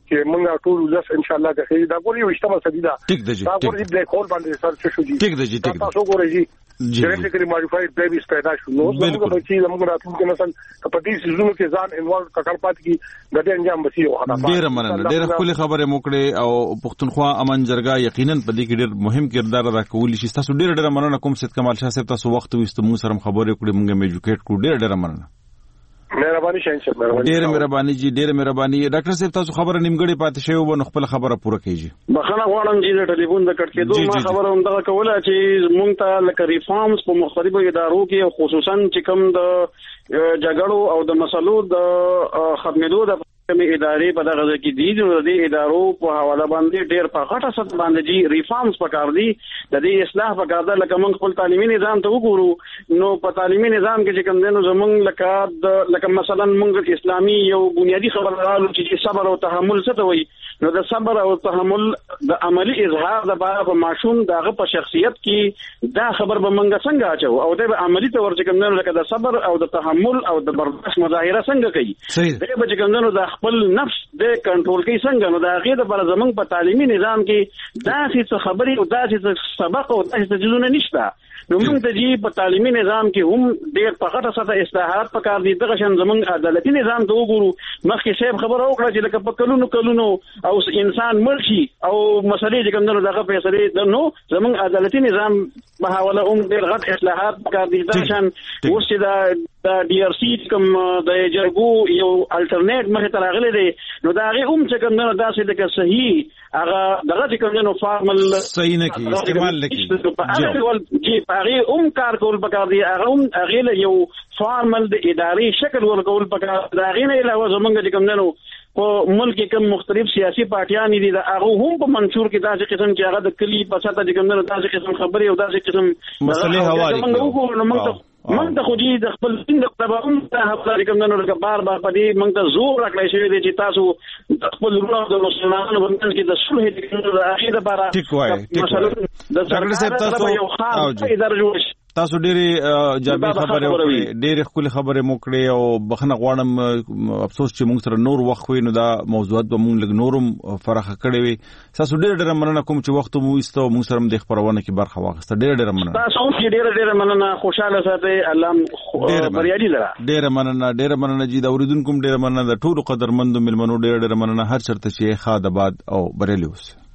چې موږ ټول ولس ان شاء الله د خیر دا ګوري وشتمه سديدا ټیک دی دا ګوري بلیک هول باندې سر څه شو دي ټیک دی ټیک تاسو ګورئ جنټیکلی ماډیفاید بیبیز پیدا شو نو موږ به چې موږ راتلونکي نسل په دې سيزونو کې ځان انوالو کړ پات کی د دې انجام بسی او خدای ډیر مننه ډیر خپل خبره موکړه او پښتونخوا امن جرګه یقینا په دې کې ډیر مهم کردار ادا کولی شي تاسو ډیر ډیر مننه کوم سید کمال شاه صاحب تاسو وخت وست موږ سره خبرې کړې موږ میجوکیټ کړو ډیر ډیر مننه مهرباني شاین مهرباني ډیر مهرباني جی ډیر مهرباني ډاکټر صاحب تاسو خبره نیمګړې پاتې شوی و نو خپل خبره پوره کړئ بخښنه غواړم چې د ټلیفون د کټ کېدو ما خبره هم دغه کوله چې مونږ ته لکه ریفارمز په مختلفو ادارو کې خصوصا چې کوم د جګړو او د مسلو د ختمېدو د کومې ادارې په دغه ځای کې دي نو د دې ادارو په حواله باندې ډېر په غټه سطح باندې دي ریفارمز پکار دي د دې اصلاح پکار ده لکه موږ خپل تعلیمي نظام ته وګورو نو په تعلیمي نظام کې چې کوم دینو زمونږ لکه د لکه مثلا موږ اسلامي یو بنیادی خبره راغلو چې صبر او تحمل څه ته وایي نو د صبر او تحمل د عملی اظهار د باره په ماشوم دغه په شخصیت کې دا خبر به موږ څنګه اچو او د عملی تور چې کوم دینو لکه د صبر او د تحمل او د برداشت مظاهره څنګه کوي دا به چې کوم دینو د خپل نفس د کنټرول کوي څنګه نو دا غیر د بل زمنګ په تعلیمي نظام کې دا څه خبري او دا څه سبق او دا څه جزونه نشته نو موږ ته جی په تعلیمي نظام کې هم ډېر په غټه سطح اصلاحات پکار دي دغه شان زمنګ عدالتي نظام ته وګورو مخکې صاحب خبره وکړه چې لکه په کلونو کلونو او انسان مرشي او مسلې چې کوم دغه فیصله نو زمنګ عدالتي نظام په حواله هم ډېر غټ اصلاحات پکار دي دغه شان اوس چې دا د ډي ار سی کوم د جرګو یو الټرنیټ مخه ته راغلي دي نو دا غي هم چې کوم نه داسې د صحیح هغه دغه چې کوم نو فارمل صحیح نه کی استعمال لکی جی هغه هم کار کول پکار دي هغه هم هغه یو فارمل د اداري شکل ورکول پکار دا غي نه علاوه زمونږ چې کوم نو په ملک کې کوم مختلف سیاسي پارټیان دي دا هغه هم په منشور کې داسې قسم چې هغه د کلی په ساته چې کوم نو داسې قسم خبري او داسې قسم مسلې حواله کوي موږ ته خو دې د خپل دین د تبعهم ته خبرې کوم نو لکه بار بار په دې موږ ته زور راکړی شوی دی چې تاسو خپل ورونو د مسلمانانو باندې کې د صلح د اخیره لپاره ټیک وایي ټیک ډاکټر صاحب تاسو او جی تاسو ډېری جامع خبره وکړې ډېری خپل خبره موکړې او بخنه غواړم افسوس چې موږ سره نور وخت وي نو دا موضوعات به موږ لګ نورم فرخه کړې وي تاسو ډېر ډېر مننه کوم چې وخت مو ایستو موږ سره د خبرونه کې برخه واخیسته ډېر ډېر مننه تاسو هم ډېر ډېر مننه خوشاله ساتي الله بریالي لرا ډېر مننه ډېر مننه جی دا اوریدونکو ډېر مننه د ټولو قدرمندو ملمنو ډېر ډېر مننه هر چرته چې خاطر بعد او بریالي اوسه